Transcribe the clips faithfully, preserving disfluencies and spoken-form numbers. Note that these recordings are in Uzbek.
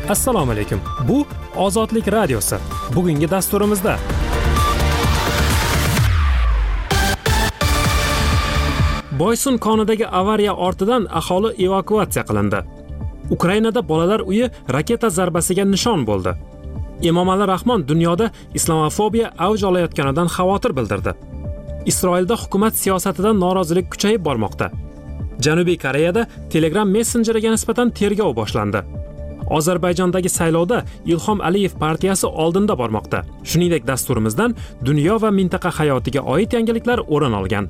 Assalomu alaykum. Bu Ozodlik radiosi. Bugungi dasturimizda Boysun konidagi avariya ortidan aholi evakuatsiya qilindi. Ukrainada bolalar uyi raketa zarbasiga nishon bo'ldi. Emomali Rahmon dunyoda islamofobiya avj olayotganidan xavotir bildirdi. Isroilda hukumat siyosatidan norozilik kuchayib bormoqda. Janubiy Koreyada Telegram messenjeriga nisbatan tergov boshlandi. Ozarbayjondagi saylovda Ilhom Aliyev partiyasi oldinda bormoqda. Shuningdek, dasturimizdan dunyo va mintaqa hayotiga oid yangiliklar o'rin olgan.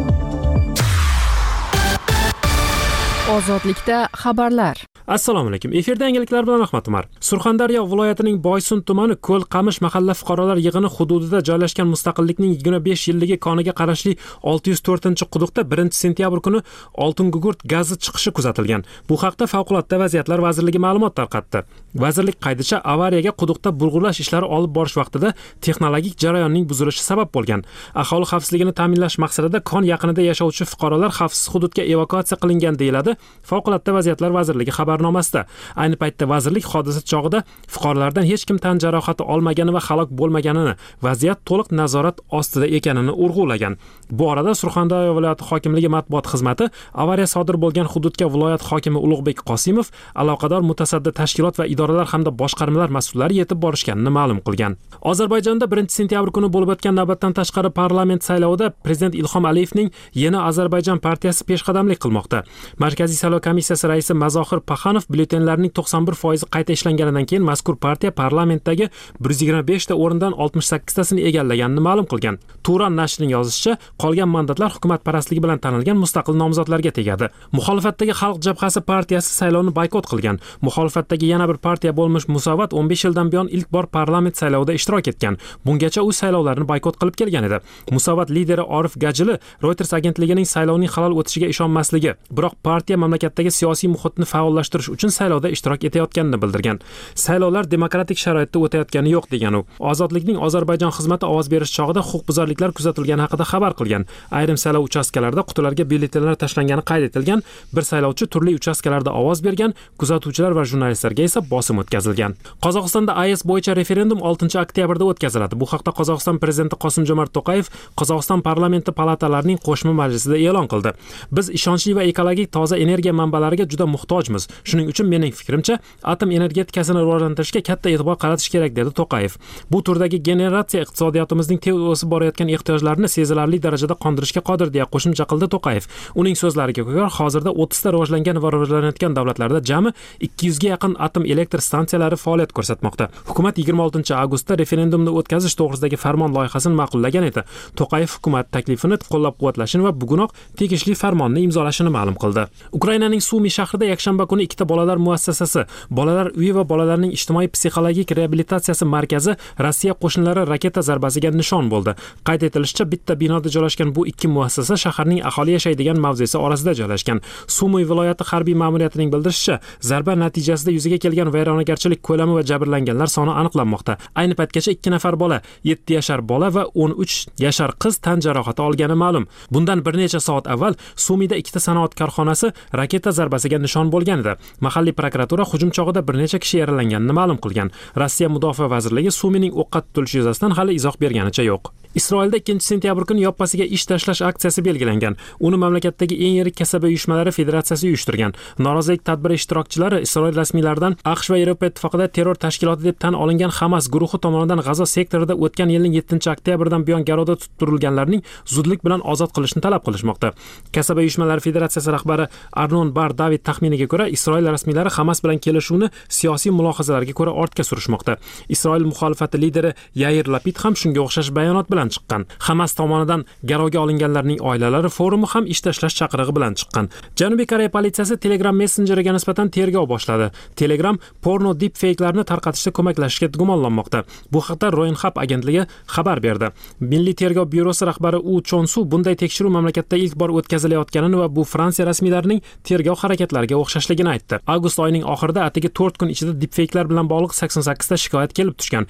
Ozodlikda xabarlar. Assalomu alaykum. Efirda yangiliklar bilan Ahmad Umar. Surxondaryo viloyatining Boysun tumani Ko'l-Qamish mahalla fuqarolar yig'ini hududida joylashgan Mustaqillikning yigirma besh yilligi koniga qarashli olti yuz to'rtinchi quduqda birinchi sentyabr kuni oltin gugurt gazi chiqishi kuzatilgan. Bu haqda Favqulodda vaziyatlar vazirligi ma'lumot tarqatdi. Vazirlik qaydicha avariyaga quduqda bulg'urlash ishlari olib borish vaqtida texnologik jarayonning buzilishi sabab bo'lgan. Aholi xavfsizligini ta'minlash maqsadida kon yaqinida yashovchi fuqarolar xavfsiz hududga evakuatsiya qilingan deyiladi Favqulodda vaziyatlar vazirligi xabarnomasida. Ayni paytda vazirlik hodisa chog'ida fuqarolardan hech kim tan jarohati olmagani va halok bo'lmaganini, vaziyat to'liq nazorat ostida ekanini urg'ulagan. Bu orada Surxondaryo viloyati hokimligi matbuot xizmati avariya sodir bo'lgan hududga viloyat hokimi Ulug'bek Qosimov, aloqador mutasaddi tashkilot va idoralar hamda boshqarmalar mas'ullari yetib borishganini ma'lum qilgan. Ozarbayjonda birinchi sentyabr kuni bo'lib o'tgan navbatdan tashqari parlament saylovida prezident Ilhom Aliyevning Yeni Ozarbayjon partiyasi peshqadamlik qilmoqda. Markaziy saylov komissiyasi raisi Mazohir Paxanov byulletenlarning to'qson bir foizi qayta ishlanganidan keyin mazkur partiya parlamentdagi bir yuz yigirma besh ta o'rindan oltmish sakkiz tasini egallaganini ma'lum qilgan. Turan nashrining yozishicha, qolgan mandatlar hukumatparastligi bilan tanilgan mustaqil nomzodlarga tegadi. Muxolifatdagi Xalq jabhasi partiyasi saylovni boykot qilgan. Muxolifatdagi yana bir partiya bo'lmish Musavat o'n besh yildan buyon ilk bor parlament saylovida ishtirok etgan. Bungacha u saylovlarni boykot qilib kelgan edi. Musavat lideri Orif Gajili Reuters agentligining saylovning halol o'tishiga ishonmasligi, biroq partiya mamlakatdagi siyosiy muhitni faollashtirish uchun saylovda ishtirok etayotganini bildirgan. Saylovlar demokratik sharoitda o'tayotgani yo'q degan u. Ozodlikning Ozarbayjon xizmati ovoz berish chog'ida huquqbuzarliklar kuzatilgani haqida xabar qilgan. Ayrim saylov uchastkalarida qutilarga byulletenlar tashlangani qayd etilgan. Bir saylovchi turli uchastkalarda ovoz bergan, kuzatuvchilar va jurnalistlarga esa bosim o'tkazilgan. Qozog'istonda A E S bo'yicha referendum oltinchi oktyabrda o'tkaziladi. Bu haqda Qozog'iston prezidenti Qosim-Jomart To'qayev Qozog'iston parlamenti palatalarining qo'shma majlisida e'lon qildi. Biz ishonchli va ekologik toza energiya manbalariga juda muhtojmiz. Shuning uchun mening fikrimcha, atom energetikasini rivojlantirishga katta e'tibor qaratish kerak, dedi To'qayev. Bu turdagi generatsiya iqtisodiyotimizning tez o'sib borayotgan ehtiyojlarini sezilarli darajada qondirishga qodir, deya qo'shimcha qildi To'qayev. Uning so'zlariga ko'ra, hozirda o'ttiz ta rivojlangan va rivojlanayotgan davlatlarda jami ikki yuz ga yaqin atom elektr stansiyalari faoliyat ko'rsatmoqda. Hukumat yigirma oltinchi avgustda referendumni o'tkazish to'g'risidagi farmon loyihasini ma'qullagan edi. To'qayev hukumat taklifini qo'llab-quvvatlashini va bugunoq tegishli farmonni imzolashini ma'lum qildi. Ukrainaning Sumi shahrida yakshanba kuni ikkita bolalar muassasasi, bolalar uyi va bolalarning ijtimoiy psixologik reabilitatsiyasi markazi Rossiya qo'shinlari raketa zarbasiga nishon bo'ldi. Qayd etilishicha, bitta binoda joylashgan bu ikki muassasa shaharning aholi yashaydigan mavzesi orasida joylashgan. Sumi viloyati harbiy ma'muriyatining bildirishicha, zarba natijasida yuzaga kelgan vayronagarchilik ko'lami va jabrlanganlar soni aniqlanmoqda. Ayni paytgacha ikki nafar bola, yetti yashar bola va o'n uch yashar qiz tan jarohati olgani ma'lum. Bundan bir necha soat avval Sumida ikkita sanoat korxonasi raketa zarbasiga nishon bo'lgan edi. Mahalliy prokuratura hujum chog'ida bir necha kishi yaralanganini ma'lum qilgan. Rossiya Mudofaa vazirligi Sumining o'qqa tutilishi yuzasidan hali izoh berganicha yo'q. Isroilda ikkinchi sentyabr kuni yoppasiga ish tashlash aksiyasi belgilangan. Uni mamlakatdagi eng yirik kasaba uyushmalari federatsiyasi uyushtirgan. Norozilik tadbiri ishtirokchilari Isroil rasmiylaridan AQSh va Yevropa ittifoqida terror tashkiloti deb tan olingan Hamas guruhi tomonidan G'azo sektorida o'tgan yilning yettinchi oktyabridan buyon garovda tutib turilganlarning zudlik bilan ozod qilishni talab qilishmoqda. Kasaba uyushmalari federatsiyasi rahbari Arnon Bar David taxminiga ko'ra, Isroil rasmiylari Hamas bilan kelishuvni siyosiy mulohazalarga ko'ra ortga surishmoqda. Isroil muxolifati lideri Yair Lapid ham shunga o'xshash bayonot bilan chiqqan. Hamas tomonidan garovga olinganlarning oilalari forumi ham ish tashlash chaqirig'i bilan chiqqan. Janubiy Koreya politsiyasi Telegram messenjeriga nisbatan tergov boshladi. Telegram porno deepfake'larni tarqatishda ko'maklashishga gumonlanmoqda. Bu haqda Roenhap agentligi xabar berdi. Milliy tergov byurosi rahbari U Chonsu bunday tekshiruv mamlakatda ilk bor o'tkazilayotganini va bu Fransiya rasmiylarining tergov harakatlariga o'xshashligini aytdi. Avgust oyining oxirida atigi to'rt kun ichida deepfake'lar bilan bog'liq sakson sakkiz ta shikoyat kelib tushgan.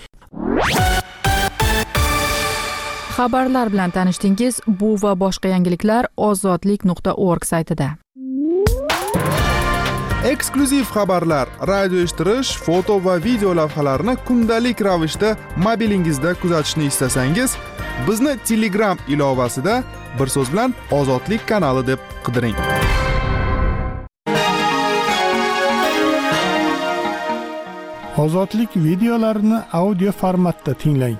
Xabarlar bilan tanishdingiz. Bu va boshqa yangiliklar ozodlik nuqta org saytida. Eksklyuziv xabarlar, radio eshittirish, foto va video lavhalarni kundalik ravishda mobilingizda kuzatishni istasangiz, bizni Telegram ilovasida bir so'z bilan Ozodlik kanali deb qidiring. Ozodlik videolarini audio formatda tinglang.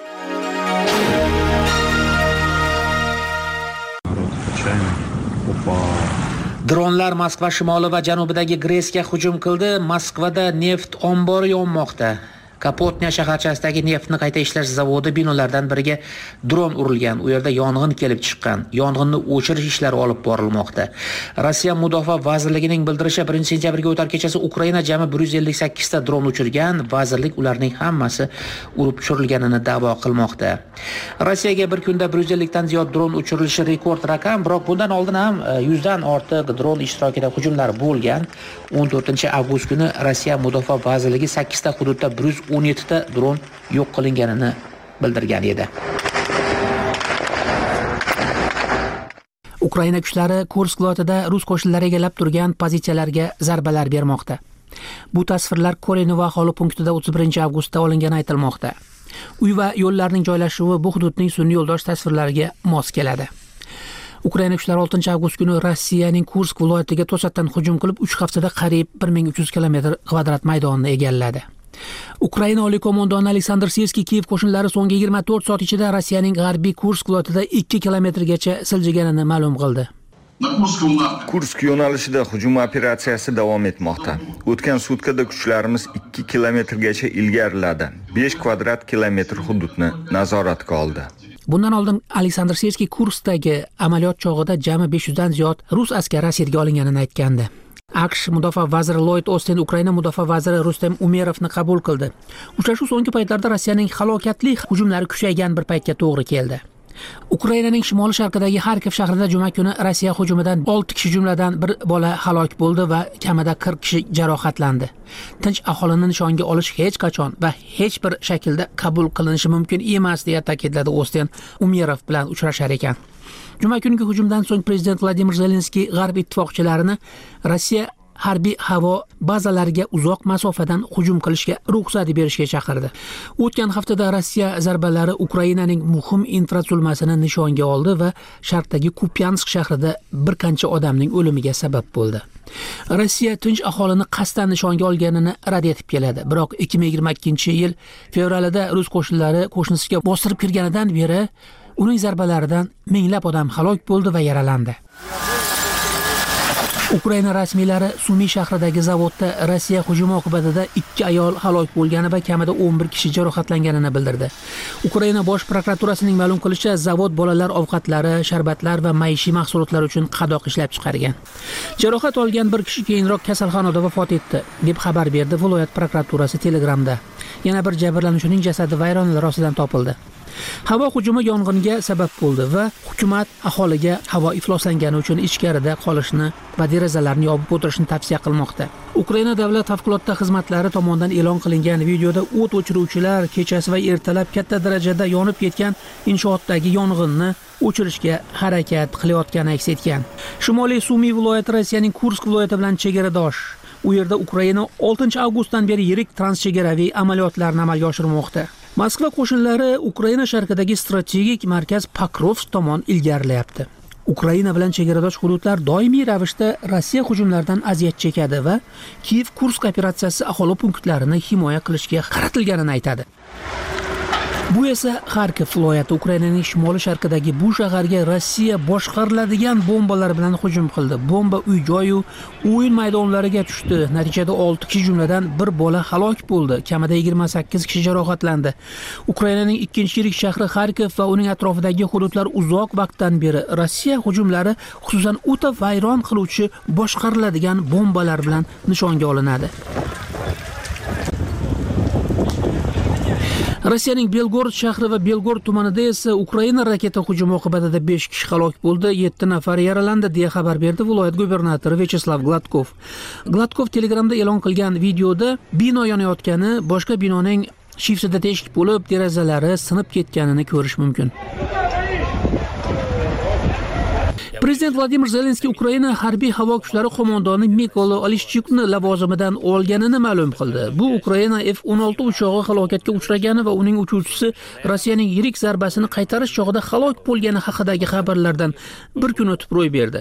Dronlar Moskva shimoli va janubidagi Gresga hujum qildi. Moskvada neft ombori yonmoqda. Kapotnya shaharchasidagi neftni qayta ishlash zavodi binolaridan biriga dron urilgan. U yerda yong'in kelib chiqqan. Yong'inni o'chirish ishlari olib borilmoqda. Rossiya Mudofaa vazirligining bildirishicha birinchi sentyabrga o'tar kechasi Ukraina jami bir yuz ellik sakkiz ta dron uchirgan. Vazirlik ularning hammasi urib tushirilganini da'vo qilmoqda. Rossiyaga bir kunda bir yuz ellik dan ziyod dron uchirilishi rekord raqam, biroq bundan oldin ham yuz dan ortiq dron ishtirokida hujumlar bo'lgan. o'n to'rtinchi avgust kuni Rossiya Mudofaa vazirligi sakkiz ta hududda bir yuz o'n yetti ta dron yo'q qilinganini bildirgan edi. Ukraina kuchlari Kursk viloyatida rus qo'shinlari egallab turgan pozitsiyalarga zarbalar bermoqda. Bu tasvirlar Korenova aholi punktida o'ttiz birinchi avgustda olingani aytilmoqda. Uy va yo'llarning joylashuvi bu hududning sun'iy yo'ldosh tasvirlariga mos keladi. Ukraina kuchlari oltinchi avgust kuni Rossiyaning Kursk viloyatiga to'satdan hujum qilib uch haftada qariyb bir ming uch yuz kilometr kvadrat maydonni egalladi. Ukraina oliy qo'mondoni Aleksandr Sirskiy Kiyev qo'shinlari so'nggi yigirma to'rt soat ichida Rossiyaning g'arbiy Kursk viloyatida ikki kilometrgacha siljiganini ma'lum qildi. Kursk yo'nalishida hujum operatsiyasi davom etmoqda. O'tgan sutkada kuchlarimiz ikki kilometrgacha ilgariladi. besh kvadrat kilometr hududni nazoratga oldi. Bundan oldin Aleksandr Sirskiy Kurskdagi amaliyot chog'ida jami besh yuz dan ziyod rus askari asirga olinganini aytgandi. AQSh mudofaa vaziri Lloyd Austin Ukraina mudofaa vaziri Rustem Umerovni qabul qildi. Uchrashuv so'nggi paytlarda Rossiyaning halokatli hujumlari kuchaygan bir paytga to'g'ri keldi. Ukrainaning shimoli sharqidagi Xarkov shahrida juma kuni Rossiya hujumidan olti kishi jumladan bir bola halok bo'ldi va kamida qirq kishi jarohatlandi. Tinch aholini nishonga olish hech qachon va hech bir shaklda qabul qilinishi mumkin emas, deya ta'kidladi Austin Umerov bilan uchrashar ekan. Juma kungi hujumdan so'ng prezident Vladimir Zelenskiy g'arb ittifoqchilarini Rossiya harbiy havo bazalariga uzoq masofadan hujum qilishga ruxsat berishga chaqirdi. O'tgan haftada Rossiya zarbalari Ukrainaning muhim infratuzilmasini nishonga oldi va sharqdagi Kupyansk shahrida bir qancha odamning o'limiga sabab bo'ldi. Rossiya tinch aholini qasddan nishonga olganini rad etib keladi. Biroq ikki ming yigirma ikkinchi yil fevralida rus qo'shinlari qo'shnisiga bostirib kirganidan beri uning zarbalaridan minglab odam halok bo'ldi va yaralandi. Ukraina rasmiylari Sumi shahridagi zavodda Rossiya hujumi oqibatida ikki ayol halok bo'lgani va kamida o'n bir kishi jarohatlanganini bildirdi. Ukraina bosh prokuraturasining ma'lum qilishicha, zavod bolalar ovqatlari, sharbatlar va maishiy mahsulotlar uchun qadoq ishlab chiqargan. Jarohat olgan bir kishi keyinroq kasalxonada vafot etdi, deb xabar berdi viloyat prokuraturasi Telegramda. Yana bir jabrlanuvchining jasadi vayronalar ostidan topildi. Havo hujumi yong'inga sabab bo'ldi va hukumat aholiga havo ifloslangani uchun ichkarida qolishni va derazalarni yopib o'tirishni tavsiya qilmoqda. Ukraina davlat favqulodda xizmatlari tomonidan e'lon qilingan videoda o't o'chiruvchilar kechasi va ertalab katta darajada yonib ketgan inshootdagi yong'inni o'chirishga harakat qilayotgani aks etgan. Shimoliy Sumi viloyati Rossiyaning Kursk viloyati bilan chegaradosh. U yerda Ukraina oltinchi avgustdan beri yirik transchegaraviy amaliyotlarni amalga oshirmoqda. Moskva qo'shinlari Ukraina sharqidagi strategik markaz Pokrovsk tomon ilgarilayapti. Ukraina bilan chegaradosh hududlar doimiy ravishda Rossiya hujumlaridan aziyat chekadi va Kiyev-Kursk operatsiyasi aholi punktlarini himoya qilishga qaratilganini aytadi. Bu esa Xarkov viloyati Ukrainaning shimoli sharqidagi bu shaharga Rossiya boshqariladigan bombalar bilan hujum qildi. Bomba uy-joy va o'yin maydonlariga tushdi. Natijada olti kishi jumladan bir bola halok bo'ldi. Kamida yigirma sakkiz kishi jarohatlandi. Ukrainaning ikkinchi yirik shahri Xarkov va uning atrofidagi hududlar uzoq vaqtdan beri Rossiya hujumlari, xususan o'ta vayron qiluvchi boshqariladigan bombalar bilan nishonga olinadi. Rossiyaning Belgorod shahri va Belgorod tumanida esa Ukraina raketa hujumi oqibatida besh kishi halok bo'ldi, yetti nafar yaralandi, deya xabar berdi viloyat gubernatori Vyacheslav Gladkov. Gladkov Telegramda e'lon qilgan videoda bino yonayotgani, boshqa binoning shifsida teshik bo'lib, derazalari sinib ketganini ko'rish mumkin. Prezident Vladimir Zelenskiy Ukraina harbiy havo kuchlari qo'mondoni Mikola Olishchukni lavozimidan olganini ma'lum qildi. Bu Ukraina F o'n olti uchog'i halokatga uchragani va uning uchuvchisi Rossiyaning yirik zarbasini qaytarish chog'ida halok bo'lgani haqidagi xabarlardan bir kun o'tib ro'y berdi.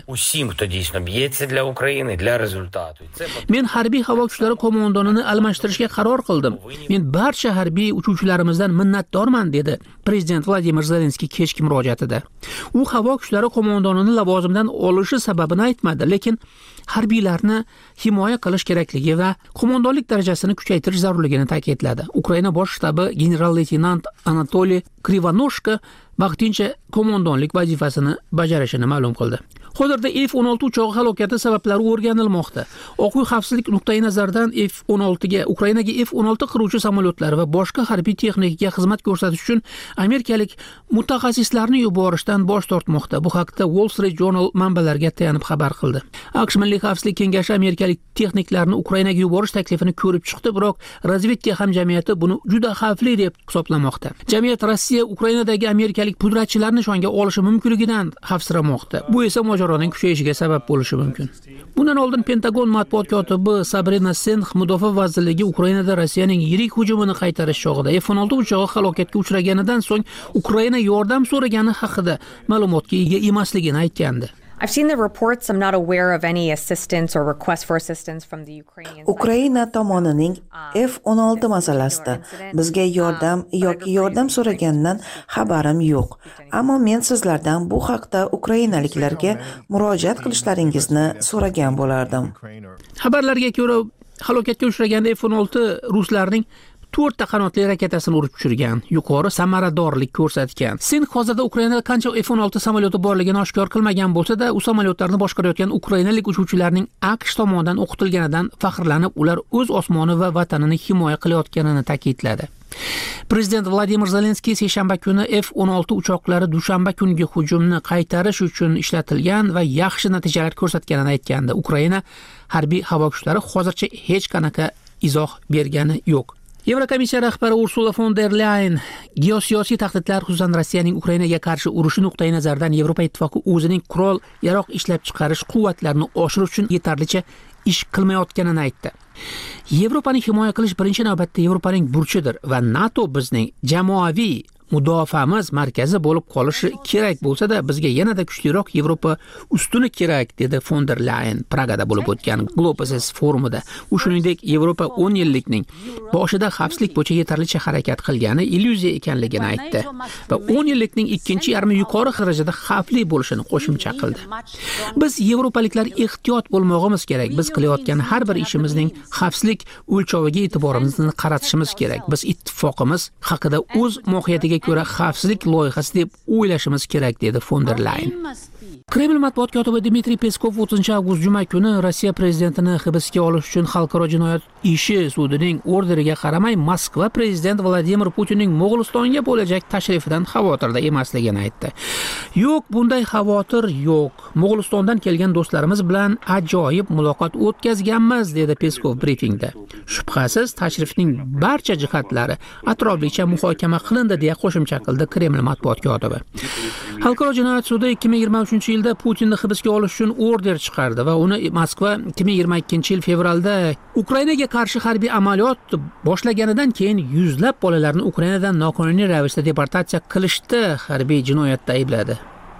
Men harbiy havo kuchlari qo'mondonini almashtirishga qaror qildim. Men barcha harbiy uchuvchilarimizdan minnatdorman, dedi Prezident Vladimir Zelenskiy kechki murojaatida. U havo kuchlari qo'mondonini lavozimdan olishi sababini aytmadi, lekin harbiylarni himoya qilish kerakligi va qo'mondonlik darajasini kuchaytirish zarurligini ta'kidladi. Ukraina bosh shtabi general-leytenant Anatoliy Krivanoshka vaqtincha qo'mondonlik vazifasini bajarishini ma'lum qildi. Hozirda F o'n olti uchog'i halokati sabablari o'rganilmoqda. Oq uy xavfsizlik nuqtai nazaridan F o'n olti ga Ukrainaga F o'n olti qiruvchi samolyotlari va boshqa harbiy texnikaga xizmat ko'rsatish uchun amerikalik mutaxassislarni yuborishdan bosh tortmoqda. Bu haqda Wall Street Journal manbalariga tayanib xabar qildi. AQSh Milliy xavfsizlik kengashi amerikalik texniklarni Ukrainaga yuborish taklifini ko'rib chiqdi, biroq razvedka hamjamiyati buni juda xavfli deb hisoblamoqda. Jamiyat Rossiya Ukrainadagi amerikalik pudratchilarni shonga olishi mumkinligidan xavfsiramoqda. Bu esa mojaroning kuchayishiga sabab bo'lishi mumkin. Bundan oldin Pentagon matbuot kotibi Sabrina Senx mudofaa vazirligi Ukrainada Rossiyaning yirik hujumini qaytarish chog'ida F o'n olti uchog'i halokatga uchraganidan so'ng Ukraina yordam so'ragani haqida ma'lumotga ega emasligini aytgandi. I've seen the reports. I'm not aware of any assistance or request for assistance from the Ukrainians. Ukraina tomonining F o'n olti masalasida bizga yordam yoki yordam so'raganidan xabarim yo'q. Ammo men sizlardan bu haqda ukrainaliklarga murojaat qilishlaringizni so'ragan bo'lardim. Xabarlarga ko'ra, halokatga uchragan F o'n olti ruslarning to'rtta qanotli raketasini urib tushirgan, yuqori samaradorlik ko'rsatgan. Sen hozirda Ukrainada qancha F o'n olti samolyoti borligini oshkor qilmagan bo'lsa-da, u samolyotlarni boshqarayotgan ukrainalik uchuvchilarning AQSh tomonidan o'qitilganidan faxrlanib, ular o'z osmoni va vatanini himoya qilayotganini ta'kidladi. Prezident Vladimir Zelenskiy seshanba kuni F o'n olti uchoqlari dushanba kungi hujumni qaytarish uchun ishlatilgan va yaxshi natijalar ko'rsatganini aytgandi. Ukraina harbiy havo kuchlari hozircha hech qanaqa izoh bergani yo'q. Yevrokomissiya rahbari Ursula von der Leyen geosiyosiy tahdidlar, xususan Rossiyaning Ukrainaga qarshi urushi nuqtai nazaridan Yevropa ittifoqi o'zining qurol yaroq ishlab chiqarish quvvatlarini oshirish uchun yetarlicha ish qilmayotganini aytdi. Yevropani himoya qilish birinchi navbatda Yevropaning burchidir va NATO bizning jamoaviy mudofaamiz markazi bo'lib qolishi kerak bo'lsa-da, bizga yanada kuchliroq Yevropa ustuni kerak, dedi von der Leyen Pragada bo'lib o'tgan Globus forumida. U shuningdek, Yevropa o'n yillikning boshida xavfsizlik bo'yicha yetarlicha harakat qilgani illyuziya ekanligini aytdi va o'n yillikning ikkinchi yarmi yuqori darajada xavfli bo'lishini qo'shimcha qildi. Biz yevropaliklar ehtiyot bo'lmog'imiz kerak. Biz qilayotgan har bir ishimizning xavfsizlik o'lchoviga e'tiborimizni qaratishimiz kerak. Biz ittifoqimiz haqida o'z mohiyatiga ko'ra xavfsizlik loyihasi deb o'ylashimiz kerak, dedi von der Leyen. Kreml matbuot kotibi Dmitriy Peskov o'ttizinchi avgust juma kuni Rossiya prezidentini hibsga olish uchun xalqaro jinoyat ishi sudining orderiga qaramay Moskva prezident Vladimir Putinning Mo'g'ulistonga bo'lajak tashrifidan xavotirda emasligini aytdi. Yo'q, bunday xavotir yo'q. Mo'g'ulistondan kelgan do'stlarimiz bilan ajoyib muloqot o'tkazganmiz, dedi Peskov brifingda. Shubhasiz, tashrifning barcha jihatlari atroflicha muhokama qilindi, deya qo'shimcha qildi Kreml matbuot kotibi. Xalqaro jinoyat sudi ikki ming yigirma uchinchi yilda Putinni hibsga olish uchun order chiqardi va uni Moskva ikki ming yigirma ikkinchi yil fevralda Ukrainaga qarshi harbiy amaliyot boshlaganidan keyin yuzlab bolalarni Ukrainadan noqonuniy ravishda deportatsiya qilishda harbiy jinoyatda aybladi.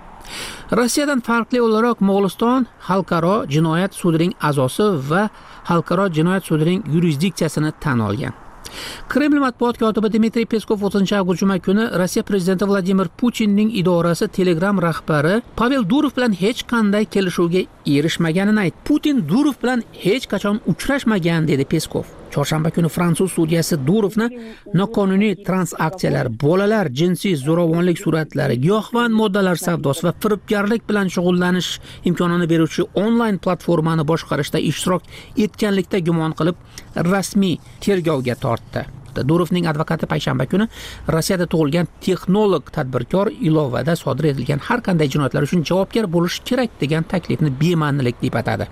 Rossiyadan farqli o'laroq Mo'g'uliston xalqaro jinoyat sudining a'zosi va xalqaro jinoyat sudining yurisdiksiyasini tan olgan. Kreml matbuot kotibi Dmitriy Peskov o'ttizinchi avgust juma kuni Rossiya prezidenti Vladimir Putinning idorasi Telegram rahbari Pavel Durov bilan hech qanday kelishuvga erishmaganini aytdi. Putin Durov bilan hech qachon uchrashmagan, dedi Peskov. Chorshanba kuni fransuz sudiyasi Durovni noqonuniy transaksiyalar, bolalar jinsiy zo'ravonlik suratlari, giyohvand moddalar savdosi va firibgarlik bilan shug'ullanish imkonini beruvchi onlayn platformani boshqarishda ishtirok etganlikda gumon qilib rasmiy tergovga tortdi. Durovning advokati payshanba kuni Rossiyada tug'ilgan texnolog tadbirkor ilovada sodir etilgan har qanday jinoyatlar uchun javobgar bo'lishi kerak degan taklifni bema'nilik deb atadi.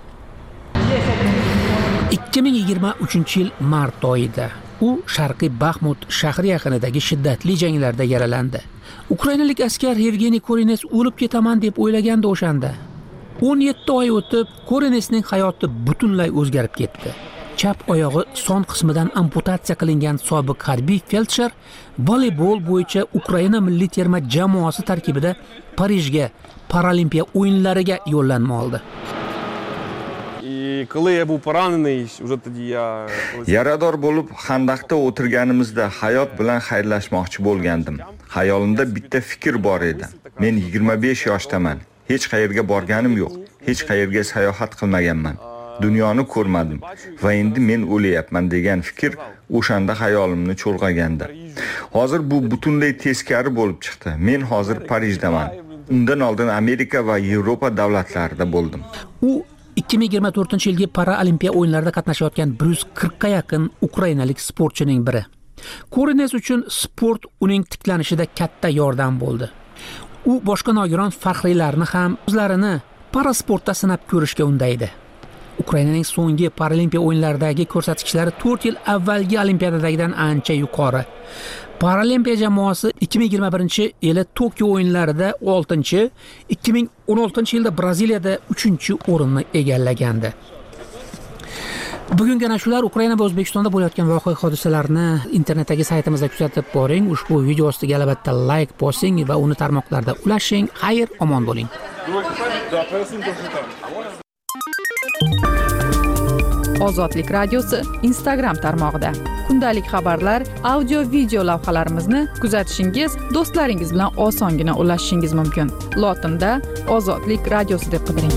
ikki ming yigirma uchinchi yil mart oyida u Sharqiy Baxmut shahri yaqinidagi shiddatli janglarda yaralandi. Ukrainalik askar Yevgeniy Korines o'lib ketaman deb o'ylagandi o'shanda. o'n yetti oy o'tib, Korenesning hayoti butunlay o'zgarib ketdi. Chap oyog'i son qismidan amputatsiya qilingan sobiq harbiy feldsher voleybol bo'yicha Ukraina milliy terma jamoasi tarkibida Parijga Paralimpiya o'yinlariga yo'llanma oldi. Yarador bo'lib xandaqda o'tirganimizda hayot bilan xayrlashmoqchi bo'lgandim. Hayolimda bitta fikr bor edi. Men yigirma besh yoshdaman. Hech qayerga borganim yo'q. Hech qayerga sayohat qilmaganman. Dunyoni ko'rmadim va endi men o'layapman degan fikr o'shanda hayolimni cho'lg'agandi. Hozir bu butunlay teskari bo'lib chiqdi. Men hozir Parijdaman. Undan oldin Amerika va Yevropa davlatlarida bo'ldim. U ikki ming yigirma to'rtinchi yilgi Paralimpiya o'yinlarida qatnashayotgan bir yuz qirqqa yaqin ukrainalik sportchining biri. Korenes uchun sport uning tiklanishida katta yordam bo'ldi. U boshqa nogiron faxriylarni ham o'zlarini parasportda sinab ko'rishga undaydi. Ukrainaning so'nggi Paralimpiya o'yinlaridagi ko'rsatkichlari to'rt yil avvalgi Olimpiadadagidan ancha yuqori. Paralimpiya jamoasi ikki ming yigirma birinchi yili Tokio o'yinlarida oltinchi, ikki ming o'n oltinchi yilda Braziliyada uchinchi o'rinni egallagandi. Bugungi ana shular Ukraina va O'zbekistonda bo'layotgan voqea hodisalarni internetdagi saytimizda kuzatib boring. Ushbu video ostiga albatta like bosing va uni tarmoqlarda ulashing. Xayr, omon bo'ling. Ozodlik radiosi Instagram tarmog'ida. Kundalik xabarlar, audio video lavhalarimizni kuzatishingiz, do'stlaringiz bilan osongina ulashishingiz mumkin. Lotinda Ozodlik radiosi deb qidiring.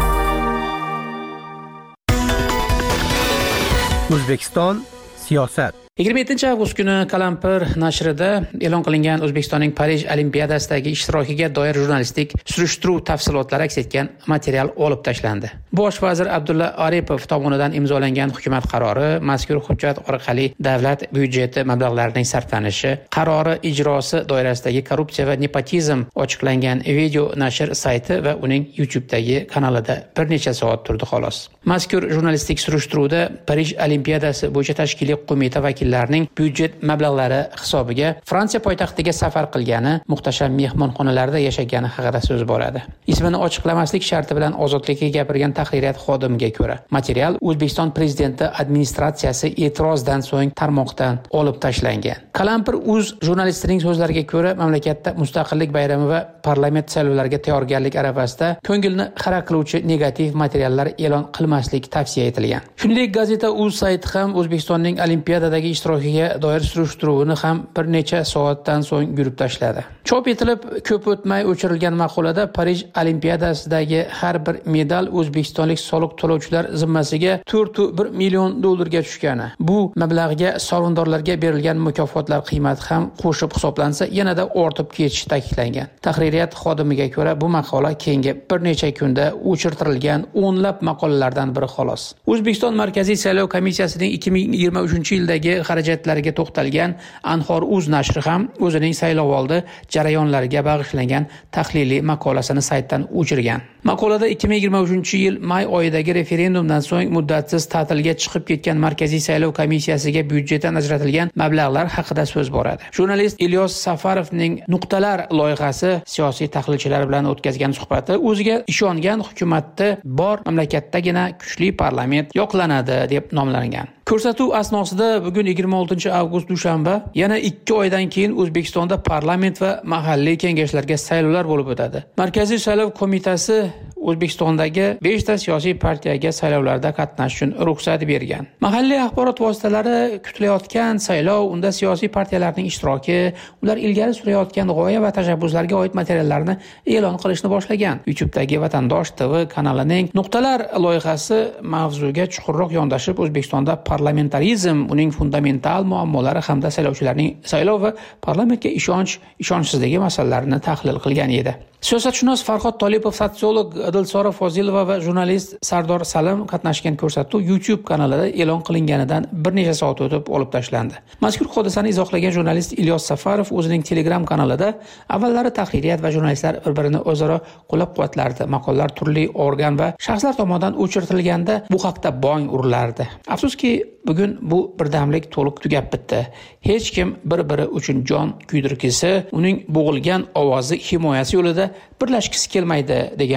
O'zbekiston siyosat. yigirma yettinchi avgust kuni Qalampir nashrida e'lon qilingan O'zbekistonning Parij Olimpiadasidagi ishtirokiga doir jurnalistik surishtiruv tafsilotlari aks etgan material olib tashlandi. Bosh vazir Abdulla Aripov tomonidan imzolangan hukumat qarori mazkur hujjat orqali davlat byudjeti mablag'larining sarflanishi, qarori ijrosi doirasidagi korrupsiya va nepotizm ochiqlangan video nashr sayti va uning YouTube'dagi kanalida bir necha soat turdi xolos. Mazkur jurnalistik surishtiruvda Parij Olimpiadasi bo'yicha tashkiliy qo'mita vakillarining byudjet mablag'lari hisobiga Fransiya poytaxtiga safar qilgani, muhtasham mehmonxonalarda yashagani haqida so'z boradi. Ismini ochiqlamaslik sharti bilan ozodlikka gapirgan tahririyat xodimiga ko'ra, material O'zbekiston prezidenti administratsiyasi e'tirozdan so'ng tarmoqdan olib tashlangan. Qalampir uz jurnalistining so'zlariga ko'ra, mamlakatda mustaqillik bayrami va parlament saylovlariga tayyorgarlik arafasida ko'ngilni xira qiluvchi negativ materiallar e'lon qilmaslik tavsiya etilgan. Shuningdek, gazeta uz sayti ham O'zbekistonning Olimpiadadagi ishtirokiga doir surishtiruvini ham bir necha soatdan so'ng yurib tashladi. Chop etilib, ko'p o'tmay o'chirilgan maqolada Parij Olimpiadasidagi har bir medal o'zbekistonlik soliq to'lovchilar zimmasiga to'rt nuqta bir million dollarga tushgani, bu mablag'ga sovrindorlarga berilgan mukofotlar qiymati ham qo'shib hisoblansa yanada ortib ketishi ta'kidlangan. Tahririyat xodimiga ko'ra, bu maqola keyingi bir necha kunda o'chirtirilgan o'nlab maqolalardan biri xolos. O'zbekiston Markaziy saylov komissiyasining ikki ming yigirma uchinchi yildagi xarajatlariga to'xtalgan Anhor uz nashri ham o'zining saylovoldi jarayonlariga bag'ishlangan tahliliy maqolasini saytdan o'chirgan. Maqolada ikki ming yigirma uchinchi yil may oyidagi referendumdan so'ng muddatsiz ta'tilga chiqib ketgan Markaziy saylov komissiyasiga byudjetdan ajratilgan mablag'lar haqida so'z boradi. Jurnalist Ilyos Safarovning Nuqtalar loyihasi siyosiy tahlilchilar bilan o'tkazgan suhbati o'ziga ishongan hukumatda bor mamlakatdagina kuchli parlament yoqlanadi deb nomlangan. Ko'rsatuv asnosida bugun yigirma oltinchi avgust dushanba yana ikki oydan keyin O'zbekistonda parlament va mahalliy kengashlarga saylovlar bo'lib o'tadi. Markaziy saylov qo'mitasi O'zbekistondagi besh ta siyosiy partiyaga saylovlarda qatnashish uchun ruxsat bergan. Mahalliy axborot vositalari kutilayotgan saylov, unda siyosiy partiyalarning ishtiroki, ular ilgari surayotgan g'oya va tashabbuslarga oid materiallarni e'lon qilishni boshlagan. YouTube'dagi Vatandosh T V kanalining Nuqtalar loyihasi mavzuga chuqurroq yondashib, O'zbekistonda parlamentarizm, uning fundamental muammolari hamda saylovchilarning saylov va parlamentga ishonch, ishonchsizligi masalalarini tahlil qilgan edi. Siyosatshunos Farhod Tolipov, sotsiolog Dilsora Fozilova va jurnalist Sardor Salim qatnashgan ko'rsatuv YouTube kanalida e'lon qilinganidan bir necha soat o'tib olib tashlandi. Mazkur hodisani izohlagan jurnalist Ilyos Safarov o'zining Telegram kanalida avvallari tahririyat va jurnalistlar bir-birini o'zaro qo'llab-quvvatlardi. Maqolalar turli organ va shaxslar tomonidan o'chirtirilganda bu haqda bong urilardi. Afsuski, bugun bu birdamlik to'liq tugab bitdi. Hech kim bir-biri uchun jon kuydirgisi, uning bo'g'ilgan ovozi himoyasi yo'lida birlashgisi kelmaydi degan post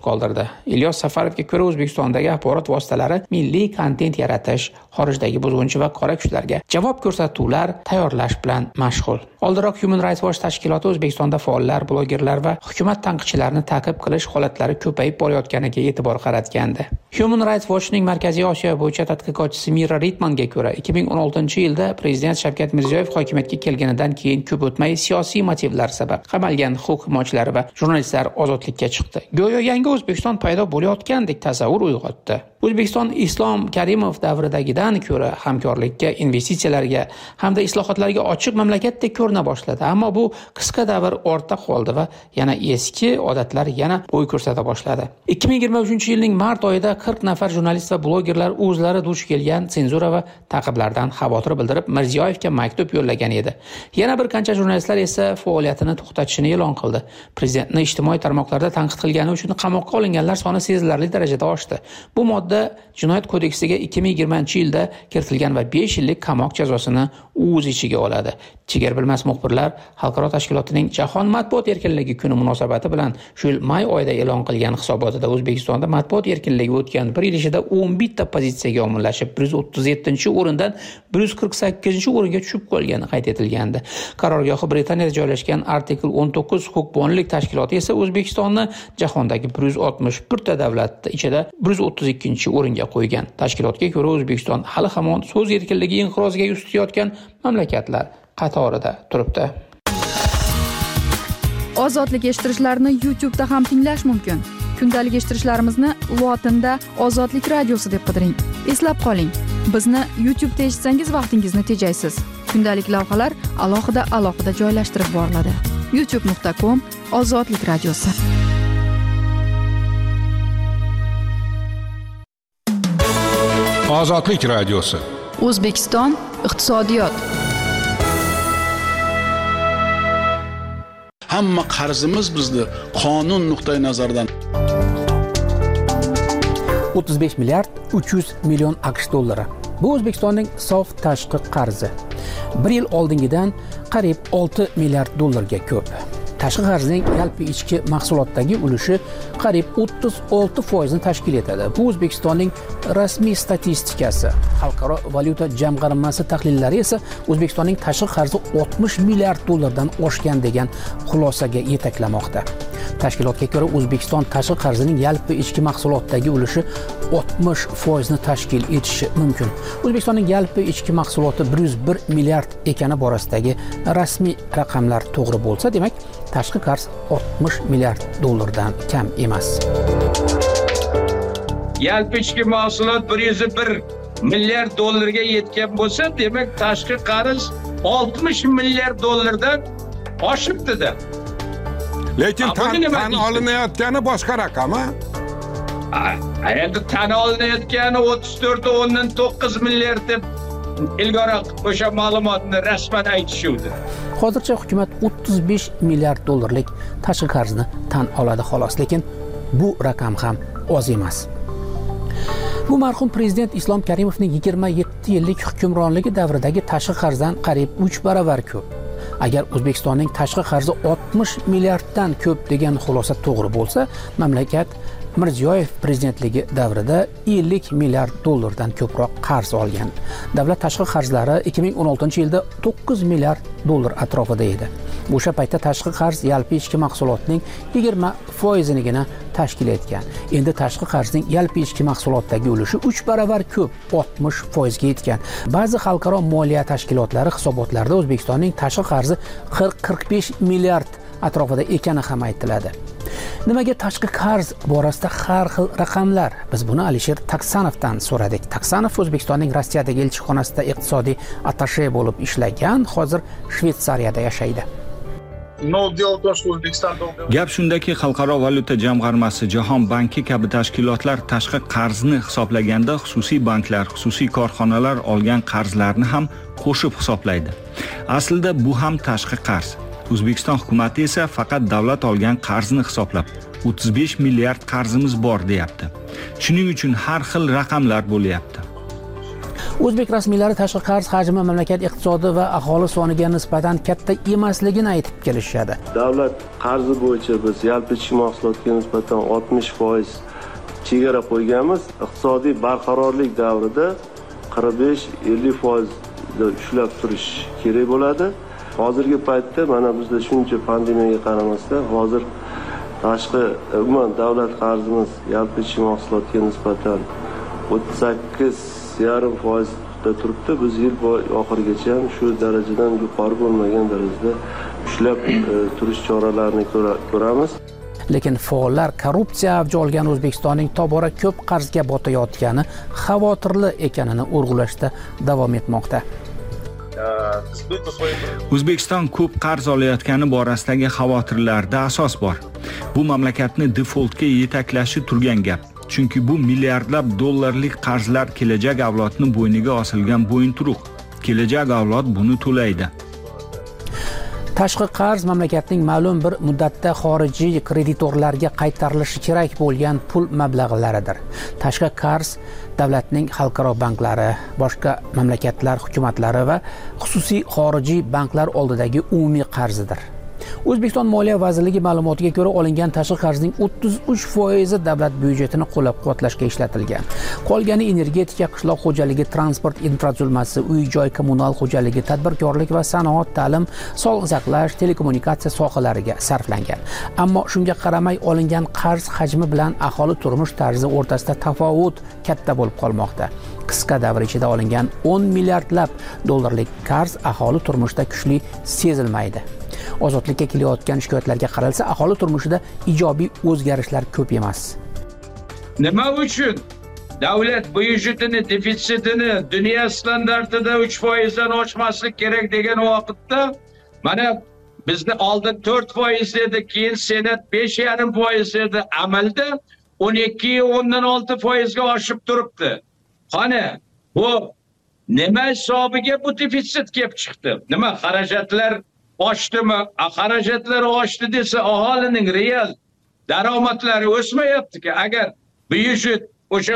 qoldirdi. Ilyos Safarovga ko'ra, O'zbekistondagi axborot vositalari milliy kontent yaratish, xorijdagi buzg'unchi va qora kuchlarga javob ko'rsatuvlar tayyorlash bilan mashg'ul. Oldinroq Human Rights Watch tashkiloti O'zbekistonda faollar, blogerlar va hukumat tanqidchilarini ta'qib qilish holatlari ko'payib borayotganiga e'tibor qaratgandi. Human Rights Watchning Markaziy Osiyo bo'yicha tadqiqotchisi Mira Ritmanga ko'ra, ikki ming o'n oltinchi yilda Prezident Shavkat Mirziyoyev hokimiyatga kelganidan keyin ko'p o'tmay siyosiy motivlar sabab qamalgan huquq himoyachilari va jurnalistlar ozodlikka chiqdi. Go'yo yangi O'zbekiston paydo bo'layotgandek tasavvur uyg'otdi. O'zbekiston Islom Karimov davridagidan ko'ra hamkorlikka, investitsiyalarga hamda islohotlarga ochiq mamlakatdek ko'rina boshladi. Ammo bu qisqa davr ortda qoldi va yana eski odatlar yana bo'y ko'rsata boshladi. ikki ming yigirma uchinchi yilning mart oyida qirq nafar jurnalist va blogerlar o'zlari duch kelgan senzura va ta'qiblardan xavotir bildirib Mirziyoyevga maktub yo'llagan edi. Yana bir qancha jurnalistlar esa faoliyatini to'xtatishini e'lon qildi. Prezidentni ijtimoiy tarmoqlarda tanqid qilgani uchun qamoqqa olinganlar soni sezilarli darajada oshdi. Bu modda Jinoyat kodeksiga ikki ming yigirmanchi yilda kiritilgan va besh yillik qamoq jazosini o'z ichiga oladi. Chegar bilmas muxbirlar xalqaro tashkilotining Jahon matbuot erkinligi kuni munosabati bilan shu yil may oyida e'lon qilgan hisobotida O'zbekistonda matbuot erkinligi o'tgan bir yil ichida o'n bitta pozitsiyaga omillashib, bir yuz o'ttiz yettinchi o'rindan bir yuz qirq sakkizinchi o'ringa tushib qolgani qayd etilgandi. Qarorgohi Britaniyada joylashgan Artikel o'n to'qqiz huquqbonlik tashkiloti esa O'zbekistonni jahondagi bir yuz oltmish bir ta davlat ichida bir yuz o'ttiz ikkinchi o'ringa qo'ygan. Tashkilotga ko'ra O'zbekiston hali hamon so'z erkinligi inqiroziga yuz tutayotgan mamlakatlar qatorida turibdi. Ozodlik eshittirishlarni YouTube da ham tinglash mumkin. Kundalik eshittirishlarimizni lotinda Ozodlik radiosi deb qidiring. Eslab qoling, bizni YouTube da eshitsangiz vaqtingizni tejaysiz. Kundalik lavhalar alohida alohida joylashtirib boriladi. youtube nuqta com Ozodlik radiosi. Ozodlik radiosi. O'zbekiston iqtisodiyot. Hamma qarzimiz bizni qonun nuqtai nazaridan o'ttiz besh milliard uch yuz million AQSh dollari. Bu O'zbekistonning sof tashqi qarzi. bir yil oldingidan qariyb olti milliard dollarga ko'p. Tashqi qarzning yalpi ichki mahsulotdagi ulushi qariyb o'ttiz olti foizni tashkil etadi. Bu O'zbekistonning rasmiy statistikasi. Xalqaro valyuta jamg'armasi tahlillari esa O'zbekistonning tashqi qarzi oltmish milliard dollardan oshgan degan xulosaga yetaklamoqda. Tashkilotga ko'ra O'zbekiston tashqi qarzining yalpi ichki mahsulotdagi ulushi oltmish foizni tashkil etishi mumkin. O'zbekistonning yalpi ichki mahsuloti bir yuz bir milliard ekani borasidagi rasmiy raqamlar to'g'ri bo'lsa, demak, tashqi qarz oltmish milliard dollardan kam emas. Yalpi ichki mahsulot bir yuz bir milliard dollarga yetgan bo'lsa, demak, tashqi qarz oltmish milliard dollardan oshibdi-da. Lekin tan, tan olinayotgani boshqa raqam, ha? Endi tan olinayotgani o'ttiz to'rt o'ndan to'qqiz milliard deb ilgari o'sha ma'lumotni rasman aytishuvdi. Hozircha hukumat o'ttiz besh milliard dollarlik tashqi qarzni tan oladi xolos, lekin bu raqam ham oz emas. Bu marhum prezident Islom Karimovning yigirma yetti yillik hukmronligi davridagi tashqi qarzdan qariyb uch baravar ko'p. Agar O'zbekistonning tashqi qarzi oltmish milliarddan ko'p degan xulosa to'g'ri bo'lsa, mamlakat Mirziyoyev prezidentligi davrida ellik milliard dollardan ko'proq qarz olgan. Davlat tashqi qarzlari ikki ming o'n oltinchi yilda to'qqiz milliard dollar atrofida edi. O'sha paytda tashqi qarz yalpi ichki mahsulotning yigirma foizinigina tashkil etgan. Endi tashqi qarzning yalpi ichki mahsulotdagi ulushi uch baravar ko'p, oltmish foizga yetgan. Ba'zi xalqaro moliya tashkilotlari hisobotlarida O'zbekistonning tashqi qarzi qirq qirq besh milliard atrofida ekani ham aytiladi. Nimaga tashqi qarz borasida har xil raqamlar? Biz buni Alisher Taksanovdan so'radik. Taksanov O'zbekistonning Rossiyadagi elchixonasida iqtisodiy attashe bo'lib ishlagan, hozir Shveysariyada yashaydi. Gap shundaki, Xalqaro valyuta jamg'armasi, Jahon banki kabi tashkilotlar tashqi qarzni hisoblaganda xususiy banklar, xususiy korxonalar olgan qarzlarni ham qo'shib hisoblaydi. Aslida bu ham tashqi qarz. O'zbekiston hukumati esa faqat davlat olgan qarzni hisoblab o'ttiz besh milliard qarzimiz bor deyapti. Shuning uchun har xil raqamlar bo'lyapti. O'zbek rasmiylari tashqi qarz hajmi mamlakat iqtisodi va aholi soniga nisbatan katta emasligini aytib kelishadi. Davlat qarzi bo'yicha biz yalpi ichki mahsulotga nisbatan oltmish foiz chegara qo'yganmiz. Iqtisodiy barqarorlik davrida qirq besh ellik foiz ushlab turish kerak bo'ladi. Hozirgi paytda mana bizda shuncha pandemiyaga qaramasdan hozir tashqi umuman davlat qarzimiz yalpi ichki mahsulotga nisbatan o'ttiz sakkiz yarim foizda turibdi. Biz yil oxirigacha ham shu darajadan yuqori bo'lmagan darajada ushlab turish choralarini ko'ramiz. Lekin faollar korrupsiya avj olgan O'zbekistonning tobora ko'p qarzga botayotgani xavotirli ekanini urg'ulashda davom etmoqda. O'zbekiston ko'p qarz olayotgani borasidagi xavotirlarda asos bor. Bu mamlakatni defoltga yetaklashi turgan gap. Chunki bu milliardlab dollarlik qarzlar kelajak avlodning bo'yniga osilgan bo'yinturuq. Kelajak avlod buni to'laydi. Tashqi qarz mamlakatning ma'lum bir muddatda xorijiy kreditorlarga qaytarilishi kerak bo'lgan pul mablag'laridir. Tashqi qarz davlatning xalqaro banklari, boshqa mamlakatlar hukumatlari va xususiy xorijiy banklar oldidagi umumiy qarzidir. O'zbekiston Moliya vazirligi ma'lumotiga ko'ra, olingan tashqi qarzning o'ttiz uch foizi davlat byudjetini qo'llab-quvvatlashga ishlatilgan. Qolgani energetika, qishloq xo'jaligi, transport infratuzilmasi, uy-joy, kommunal xo'jaligi, tadbirkorlik va sanoat, ta'lim, sog'liqni saqlash, telekommunikatsiya sohalariga sarflangan. Ammo shunga qaramay olingan qarz hajmi bilan aholi turmush tarzi o'rtasida tafovut katta bo'lib qolmoqda. Qisqa davr ichida olingan o'n milliardlab dollarlik qarz aholi turmushida kuchli sezilmaydi. Ozodlikka kelayotgan shikoyatlarga qaralsa, aholi turmushida ijobiy o'zgarishlar ko'p emas. Nima uchun davlat byudjetini defitsitini dunyo standartida uch foizdan oshmaslik kerak degan vaqtda mana bizni oldin to'rt foiz edi, keyin senat besh yarim foiz edi, amalda o'n ikki o'ndan olti foizga oshib turibdi. Qani bu nima hisobiga bu defitsit kelib chiqdi? Nima xarajatlar oshdimi? Xarajatlar oshdi desa aholining real daromadlari o'smayapti-ki. Agar byudjet o'sha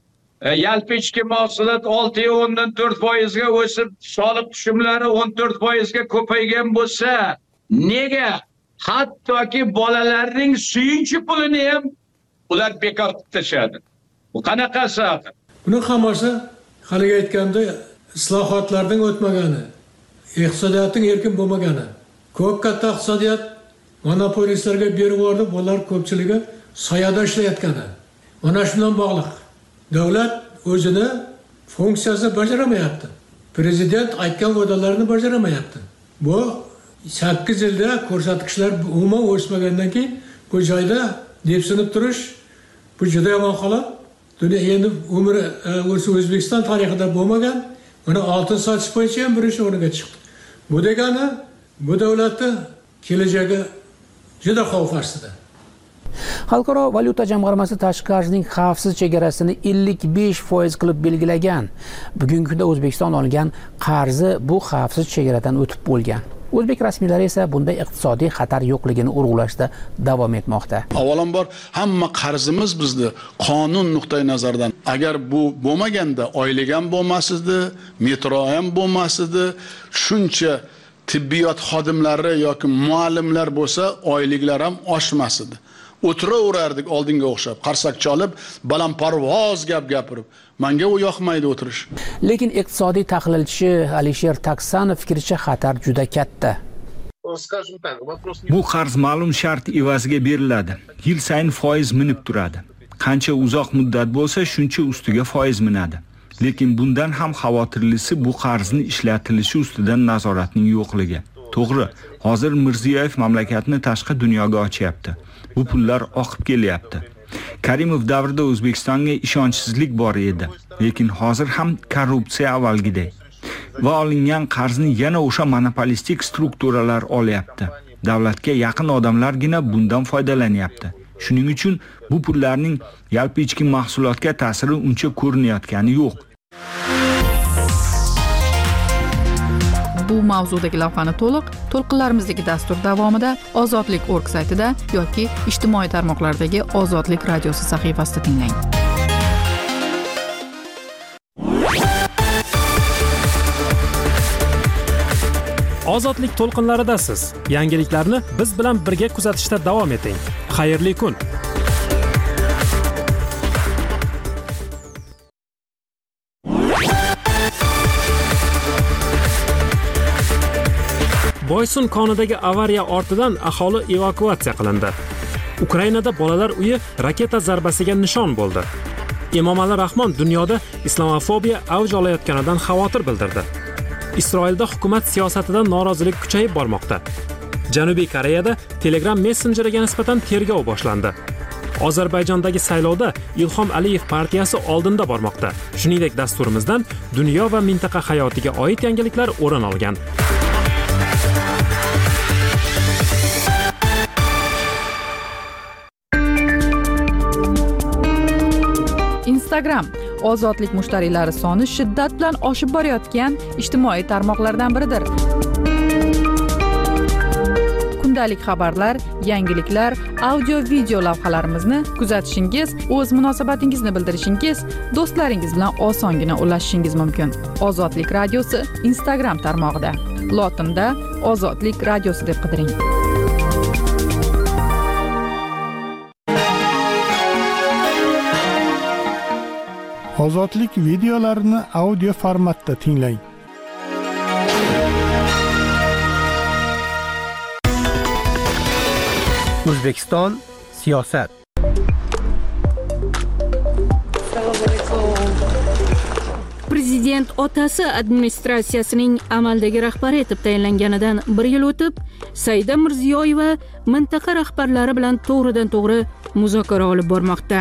yalpi ichki mahsulot olti o'ndan to'rt foizga o'sib, soliq tushumlari o'n to'rt foizga ko'paygan bo'lsa, nega hattoki bolalarning suyunchi pulini ham ular bekor qilib tashadi? Bu qanaqasi? Buni hammasi hali aytganda islohotlardan o'tmagani, iqtisodiyotning erkin bo'lmagani, ko'p katta iqtisodiyot monopolistlarga berib yubordi, bolalar ko'pchiligi soyada ishlayotgani. Mana shundan bog'liq. Davlat o'zini funksiyasini bajaramayapti. Prezident aytgan va'dalarni bajaramayapti. Bu sakkiz yilda ko'rsatkichlar umuman o'smagandan keyin bu joyda depsinib turish bu juda yomon holat. Dunyo endi umri O'zbekiston tarixida bo'lmagan. Mana oltin sotish bo'yicha ham birinchi o'ringa chiqdi. Bu degani bu davlatni kelajagi juda xavf ostida. Xalqaro valyuta jamg'armasi tashqi qarzning xavfsiz chegarasini ellik besh foiz qilib belgilagan. Bugungi kunda O'zbekiston olgan qarzi bu xavfsiz chegaradan o'tib bo'lgan. O'zbek rasmiylari esa bunday iqtisodiy xatar yo'qligini urg'ulashda davom etmoqda. Avvalambor hamma qarzimiz bizni qonun nuqtai nazaridan agar bu bo'lmaganda oylik ham bo'lmas edi, metro ham bo'lmas edi, shuncha tibbiyot xodimlari yoki muallimlar bo'lsa oyliklar ham oshmas edi. O'tiraverardik oldinga o'xshab, qarsak cholib, balandparvoz gap gapirib. Menga u yoqmaydi o'tirish. Lekin iqtisodiy tahlilchi Alisher Taksanov fikricha xatar juda katta. Bu qarz ma'lum shart evaziga beriladi. Yil sayin foiz minib turadi. Qancha uzoq muddat bo'lsa, shuncha ustiga foiz minadi. Lekin bundan ham xavotirlisi bu qarzni ishlatilishi ustidan nazoratning yo'qligi. To'g'ri, hozir Mirziyoyev mamlakatni tashqi dunyoga ochyapti. Bu pullar oqib kelyapti. Karimov davrida O'zbekistonga ishonchsizlik bor edi, lekin hozir ham korrupsiya avvalgidek. Va olingan qarzni yana o'sha monopolistik strukturalar olyapti. Davlatga yaqin odamlargina bundan foydalanyapti. Shuning uchun bu pullarning yalpi ichki mahsulotga ta'siri uncha ko'rinayotgani yo'q. Bu mavzudagi lavhani to'liq to'lqinlarimizdagi dastur davomida Ozodlik nokta org saytida yoki ijtimoiy tarmoqlardagi Ozodlik radiosi sahifasida tinglang. Ozodlik to'lqinlaridasiz. Yangiliklarni biz bilan birga kuzatishda davom eting. Xayrli kun. Boysun konidagi avariya ortidan aholi evakuatsiya qilindi. Ukrainada bolalar uyi raketa zarbasiga nishon bo'ldi. Emomali Rahmon dunyoda islamofobiya avj olayotganidan xavotir bildirdi. Isroilda hukumat siyosatidan norozilik kuchayib bormoqda. Janubiy Koreyada Telegram messenjeriga nisbatan tergov boshlandi. Ozarbayjondagi saylovda Ilhom Aliyev partiyasi oldinda bormoqda. Shuningdek, dasturimizdan dunyo va mintaqa hayotiga oid yangiliklar o'rin olgan. Instagram ozodlik mushtariylari soni shiddat bilan oshib borayotgan ijtimoiy tarmoqlardan biridir. Kundalik xabarlar, yangiliklar, audio video lavhalarimizni kuzatishingiz, o'z munosabatingizni bildirishingiz, do'stlaringiz bilan osongina ulashishingiz mumkin. Ozodlik radiosi Instagram tarmog'ida. Lotinda Ozodlik radiosi deb qidiring. Ozodlik videolarini audio formatda tinglang. O'zbekiston siyosat. Prezident otasi administratsiyasining amaldagi rahbari etib tayinlanganidan bir yil o'tib, Saida Mirziyoyeva mintaqa rahbarlari bilan to'g'ridan-to'g'ri muzokara olib bormoqda.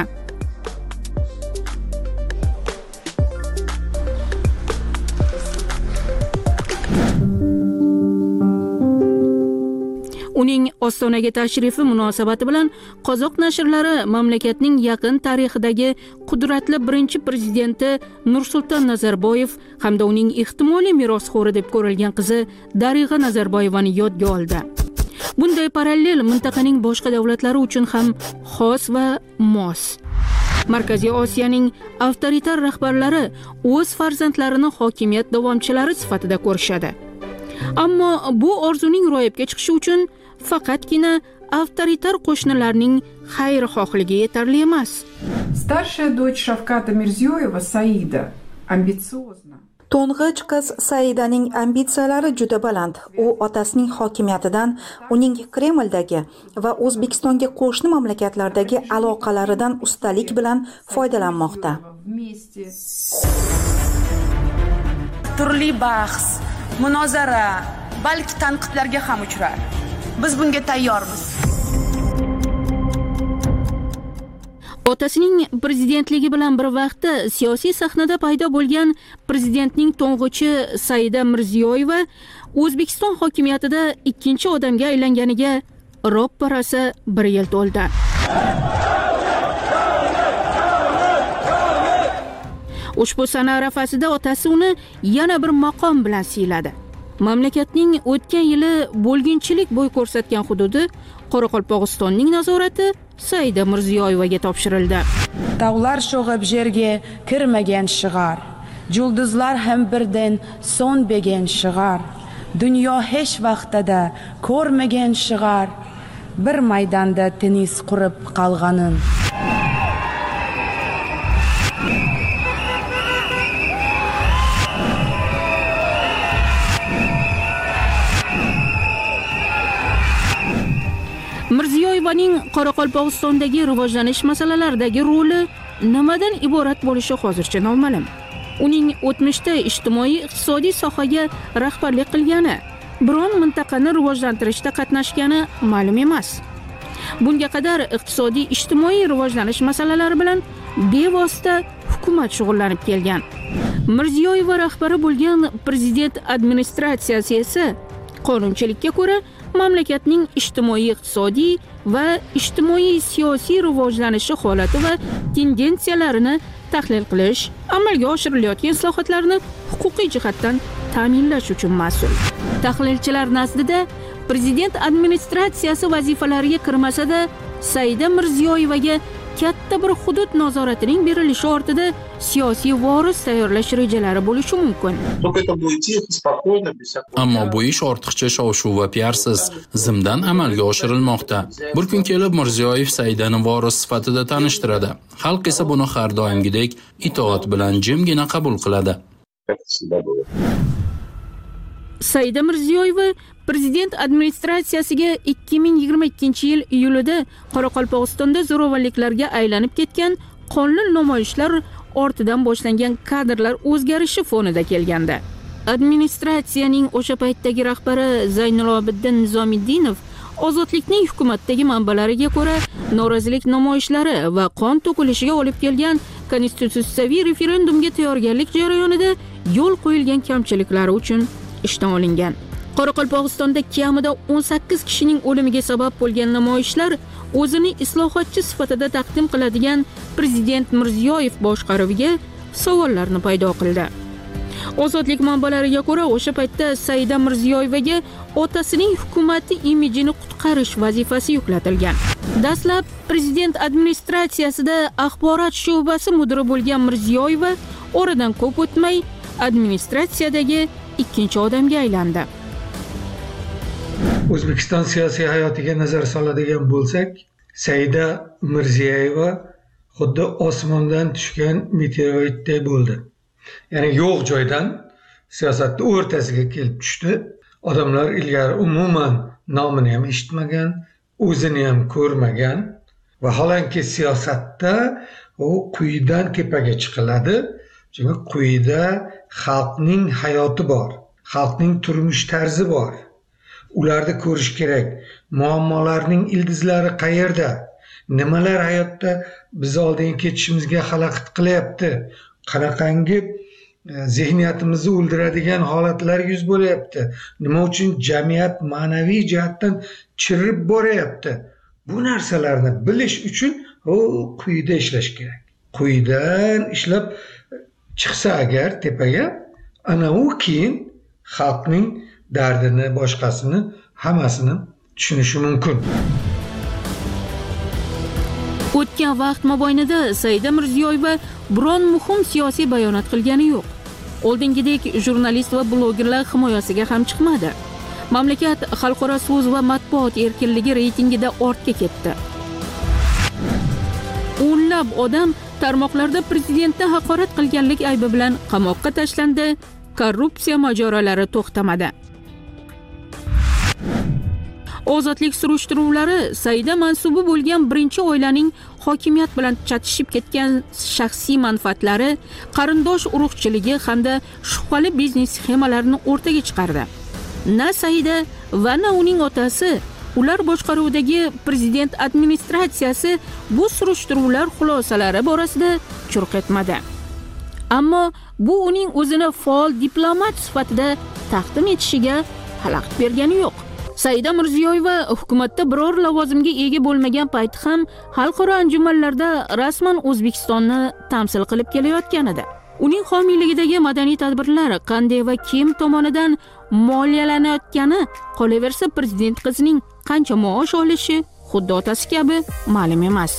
Uning Ostonaga tashrifi munosabati bilan qozoq nashrlari mamlakatning yaqin tarixidagi qudratli birinchi prezidenti Nursulton Nazarboyev hamda uning ehtimoliy merosxo'ri deb ko'rilgan qizi Darig'a Nazarboyevani yodga oldi. Bunday parallel mintaqaning boshqa davlatlari uchun ham xos va mos. Markaziy Osiyoning avtoritar rahbarlari o'z farzandlarini hokimiyat davomchilari sifatida ko'rishadi. Ammo bu orzuning ro'yobga chiqishi uchun faqatgina avtoritar qo'shnilarning xayrixohligi yetarli emas. Старшая дочь Шавката Мирзиёева Саида амбициозна. To'ng'ich qiz Saidaning ambitsiyalari juda baland. U otasining hokimiyatidan, uning Kremldagi va O'zbekistonga qo'shni mamlakatlardagi aloqalaridan ustalik bilan foydalanmoqda. Turli bahs, munozara, balki tanqidlarga ham uchrar. Biz bunga tayyormiz. Otasining prezidentligi bilan bir vaqtda siyosiy sahnada paydo bo'lgan prezidentning to'ng'ichi Saida Mirziyoyeva O'zbekiston hokimiyatida ikkinchi odamga aylanganiga ro'pparasi bir yil to'ldi. Ushbu sana arafasida otasi uni yana bir maqom bilan siyladi. Mamlakatning o'tgan yili bo'lginchilik bo'y ko'rsatgan hududi Qoraqalpog'istonning nazorati Saida Mirziyoyevaga topshirildi. Tog'lar sho'g'ib yerga kirmagan shig'ar, yulduzlar ham birdan so'nmagan shig'ar, dunyo hech vaqtida ko'rmagan shig'ar, bir maydonda tennis qurib qolganin. Mirziyoyevaning Qoraqalpog'istondagi rivojlanish masalalaridagi roli nimadan iborat bo'lishi hozircha noma'lum. Uning o'tmishda ijtimoiy-iqtisodiy sohaga rahbarlik qilgani, biron mintaqani rivojlantirishda qatnashgani ma'lum emas. Bunga qadar iqtisodiy-ijtimoiy rivojlanish masalalari bilan bevosita hukumat shug'ullanib kelgan. Mirziyoyeva rahbari bo'lgan prezident administratsiyasi esa qonunchilikka ko'ra mamlakatning ijtimoiy-iqtisodiy va ijtimoiy-siyosiy rivojlanishi holati va tendensiyalarini tahlil qilish, amalga oshirilayotgan islohotlarni huquqiy jihatdan ta'minlash uchun mas'ul. Tahlilchilar nazdida prezident administratsiyasi vazifalariga kirmasa-da, Saida Mirziyoyevaga katta bir hudud nazoratining berilishi ortida siyosiy voris tayyorlash rejalari bo'lishi mumkin. Ammo bu ish ortiqcha shov-shuv va piarsiz zimdan amalga oshirilmoqda. Bir kun kelib Mirziyoyev Saidani voris sifatida tanishtiradi. Xalq esa buni har doimgidek itoat bilan jimgina qabul qiladi. Saida Mirziyoyeva prezident administratsiyasiga ikki ming yigirma ikkinchi yil iyulida Qoraqalpog'istonda zo'ravonliklarga aylanib ketgan qonli namoyishlar ortidan boshlangan kadrlar o'zgarishi fonida kelgandi. Administratsiyaning o'sha paytdagi rahbari Zaynilobiddin Nizomiddinov ozodlikning hukumatdagi manbalariga ko'ra norozilik namoyishlari va qon to'kilishiga olib kelgan konstitutsiyaviy referendumga tayyorgarlik jarayonida yo'l qo'yilgan kamchiliklari uchun ishdan olingan. Qoraqalpog'istonda kamida o'n sakkiz kishining o'limiga sabab bo'lgan namoyishlar o'zini islohotchi sifatida taqdim qiladigan prezident Mirziyoyev boshqaruviga savollarni paydo qildi. Ozodlik manbalariga ko'ra, o'sha paytda Saida Mirziyoyevaga otasining hukumati imijini qutqarish vazifasi yuklatilgan. Dastlab prezident administratsiyasida axborot sho'basi mudiri bo'lgan Mirziyoyeva oradan ko'p o'tmay administratsiyadagi ikkinchi odamga aylandi. O'zbekiston siyosiy hayotiga nazar soladigan bo'lsak, Saida Mirziyoyeva xuddi osmondan tushgan meteoritday bo'ldi. Ya'ni yo'q joydan siyosatning o'rtasiga kelib tushdi. Odamlar ilgari umuman nomini ham eshitmagan, o'zini ham ko'rmagan. Vaholanki siyosatda u quyidan tepaga chiqiladi. Chunki quyida xalqning hayoti bor, xalqning turmush tarzi bor. Ularni ko'rish kerak. Muammolarning ildizlari qayerda? Nimalar hayotda biz oldinga ketishimizga xalaqit qilyapti? Qanaqangi zihniyatimizni o'ldiradigan holatlar yuz bo'lyapti? Nima uchun jamiyat ma'naviy jihatdan chirib boryapti? Bu narsalarni bilish uchun u quyida ishlash kerak. Quyidan ishlab chiqsa agar tepaga, ana u keyin xalqning dardini, boshqasini, hammasini tushunishi mumkin. O'tgan vaqt mobaynida Saida Mirziyoyeva biron muhim siyosiy bayonot qilgani yo'q. Oldingidek jurnalist va blogerlar himoyasiga ham chiqmadi. Mamlakat xalqaro so'z va matbuot erkinligi reytingida ortga ketdi. O'nlab odam tarmoqlarda prezidentni haqorat qilganlik aybi bilan qamoqqa tashlandi. Korrupsiya mojarolari to'xtamadi. Ozodlik surishtiruvlari Saida mansubi bo'lgan birinchi oilaning hokimiyat bilan chatishib ketgan shaxsiy manfaatlari, qarindosh urug'chiligi hamda shubhali biznes sxemalarini o'rtaga chiqardi. Na Saida va na uning otasi, ular boshqaruvidagi prezident administratsiyasi bu surishtiruvlar xulosalari borasida churq etmadi. Ammo bu uning o'zini faol diplomat sifatida taqdim etishiga xalaqit bergani yo'q. Saida Mirziyoyeva hukumatda biror lavozimga ega bo'lmagan payti ham xalqaro anjumanlarda rasman O'zbekistonni tamsil qilib kelayotgan edi. Uning homiyligidagi madaniy tadbirlar qanday va kim tomonidan moliyalanayotgani, qolaversa prezident qizining qancha maosh olishi xuddi otasi kabi ma'lum emas.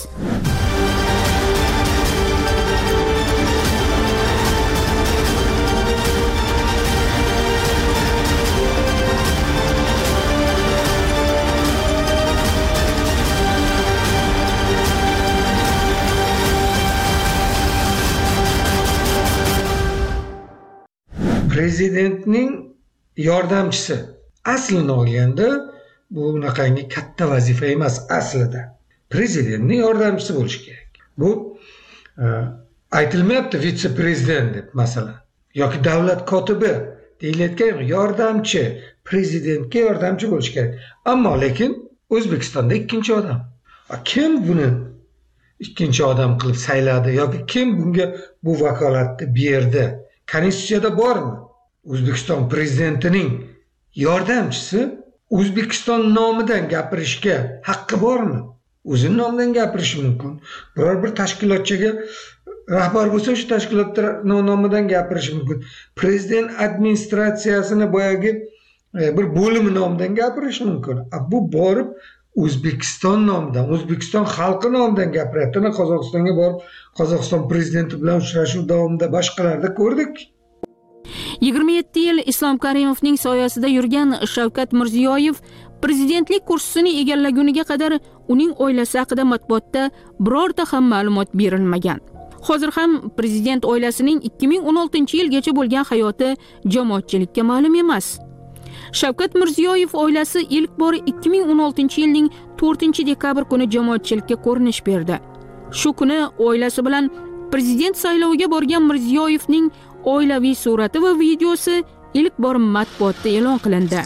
Prezidentning yordamchisi aslini olganda bu bunaqangi katta vazifa emas aslida. Prezidentning yordamchisi bo'lishi kerak. Bu aytilmayapti vitse-prezident deb masalan yoki davlat kotibi deyilayotgan yordamchi, prezidentga yordamchi bo'lishi kerak. Ammo lekin O'zbekistonda ikkinchi odam. Kim buni ikkinchi odam qilib sayladi yoki kim bunga bu vakolatni berdi? Konstitutsiyada bormi? O'zbekiston prezidentining yordamchisi O'zbekiston nomidan gapirishga haqqi bormi? O'zining nomidan gapirishi mumkin. Biror bir tashkilotchiga rahbar bo'lsa, shu tashkilot nomidan gapirishi mumkin. Prezident administratsiyasini boyagi bir bo'limi nomidan gapirishi mumkin. Bu borib O'zbekiston nomidan, O'zbekiston xalqi nomidan gapiryapti. Qozog'istonga borib, Qozog'iston prezidenti bilan uchrashuv davomida boshqalarda ko'rdik. yigirma yetti yil Islom Karimovning soyasida yurgan Shavkat Mirziyoyev prezidentlik kursisini egallaguniga qadar uning oilasi haqida matbuotda birorta ham ma'lumot berilmagan. Hozir ham prezident oilasining ikki ming o'n oltinchi yilgacha bo'lgan hayoti jamoatchilikka ma'lum emas. Shavkat Mirziyoyev oilasi ilk bor ikki ming o'n oltinchi yilning to'rtinchi dekabr kuni jamoatchilikka ko'rinish berdi. Shu kuni oilasi bilan prezident sayloviga borgan Mirziyoyevning oilaviy surati va videosi ilk bor matbuotda e'lon qilindi.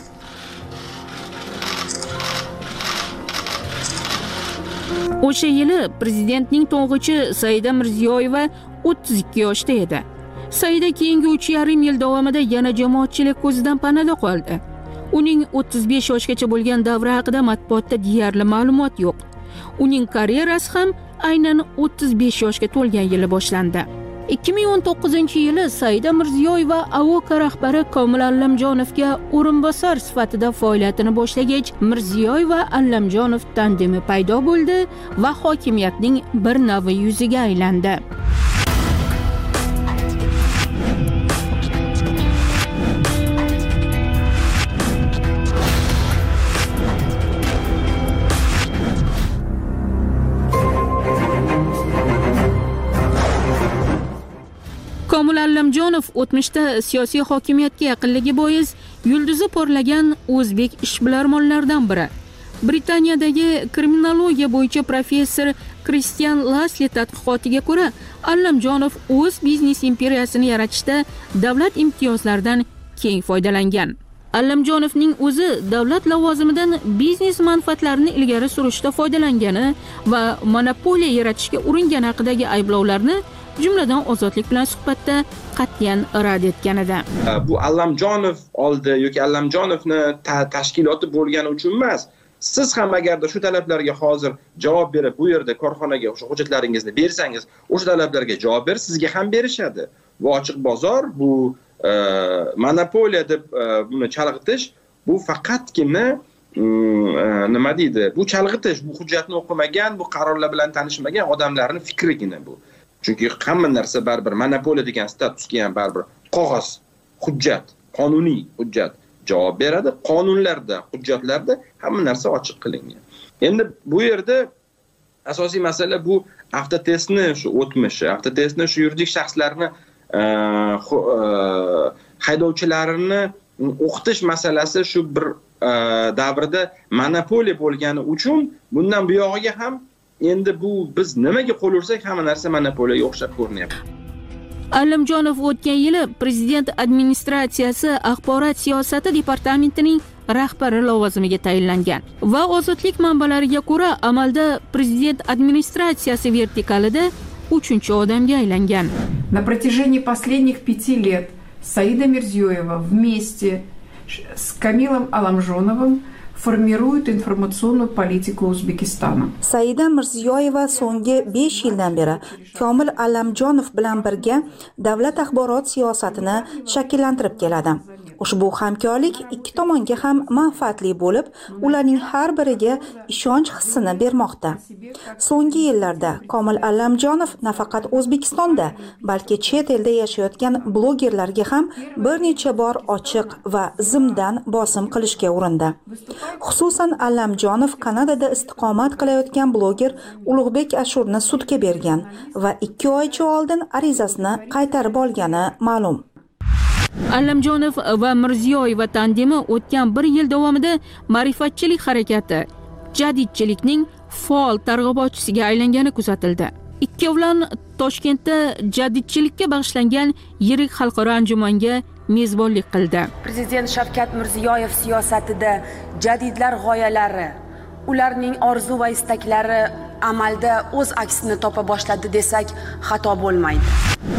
O'sha yili prezidentning to'ng'ichi Saida Mirziyoyeva o'ttiz ikki yoshda edi. Saida keyingi uch yarim yil davomida yana jamoatchilik ko'zidan panada qoldi. Uning o'ttiz besh yoshgacha bo'lgan davri haqida matbuotda deyarli ma'lumot yo'q. Uning karyerasi ham aynan o'ttiz besh yoshga to'lgan yili boshlandi. ikki ming o'n to'qqizinchi yili Saida Mirziyoyeva A O K rahbari Komil Allamjonovga o'rinbosar sifatida faoliyatini boshlagach, Mirziyoyeva Allamjonov tandemi paydo bo'ldi va hokimiyatning bir navi yuziga aylandi. Komil Allamjonov o'tmishda siyosiy hokimiyatga yaqinligi bois yulduzi porlagan o'zbek ishbilarmonlaridan biri. Britaniyadagi kriminologiya bo'yicha professor Kristian Lasli tadqiqotiga ko'ra, Allamjonov o'z biznes imperiyasini yaratishda davlat imtiyozlaridan keng foydalangan. Allamjonovning o'zi davlat lavozimidan biznes manfaatlarini ilgari surishda foydalangani va monopoliya yaratishga uringani haqidagi ayblovlarni jumladan Ozodlik bilan suhbatda qat'iyan rad etgan edi. Bu Allamjonov oldi yoki Allamjonovni tashkiloti bo'lgani uchun emas. Siz ham agarda shu talablarga hozir javob berib, bu yerda korxonaga o'sha hujjatlaringizni bersangiz, o'sha talablarga javob berib, sizga ham berishadi. Bu ochiq bozor, bu e, monopoliya deb e, buni chalg'itish, bu faqatgina e, nima deydi? Bu chalg'itish, bu hujjatni o'qimagan, bu qarorlar bilan tanishmagan odamlarning fikrigina bu. Chunki hamma narsa baribir monopoliya degan statusga ham baribir qog'oz, hujjat, qonuniy hujjat javob beradi. Qonunlarda, hujjatlarda hamma narsa ochiq qilingan. Endi bu yerda asosiy masala bu avtotestni shu o'tmishi, avtotestni shu yuridik shaxslarni haydovchilarini o'qitish masalasi shu bir davrda monopoliya bo'lgani uchun bundan bu yog'iga ham endi bu biz nimaga qo'l ursak hamma narsa monopoliyaga o'xshab ko'rinyapti. Allamjonov o'tgan yili prezident administratsiyasi axborot siyosati departamentining rahbari lavozimiga tayinlangan va Ozodlik manbalariga ko'ra amalda prezident administratsiyasi vertikalida uchinchi odamga aylangan. На протяжении последних пяти лет Саида Мирзиёева вместе с Камилом Аламжоновым формирует информационную политику Узбекистана. Saida Mirziyoyeva so'nggi besh yildan beri Komil Allamjonov bilan birga davlat axborot siyosatini shakllantirib keladi. Ushbu hamkorlik ikki tomonga ham manfaatli bo'lib, ularning har biriga ishonch hissini bermoqda. So'nggi yillarda Komil Allamjonov nafaqat O'zbekistonda, balki chet elda yashayotgan blogerlarga ham bir necha bor ochiq va zimdan bosim qilishga urindi. Xususan Allamjonov Kanadada istiqomat qilayotgan bloger Ulug'bek Ashurni sudga bergan va ikki oycha oldin arizasini qaytarib olgani ma'lum. Allamjonov va Mirziyoyeva tandemi o'tgan bir yil davomida ma'rifatchilik harakati, jadidchilikning faol targ'ibotchisiga aylangani kuzatildi. Ikkovlon Toshkentda jadidchilikka bag'ishlangan yirik xalqaro anjumanga mezbonlik qildi. Prezident Shavkat Mirziyoyev siyosatida jadidlar g'oyalari, ularning orzu va istaklari amalda o'z aksini topa boshladi desak xato bo'lmaydi.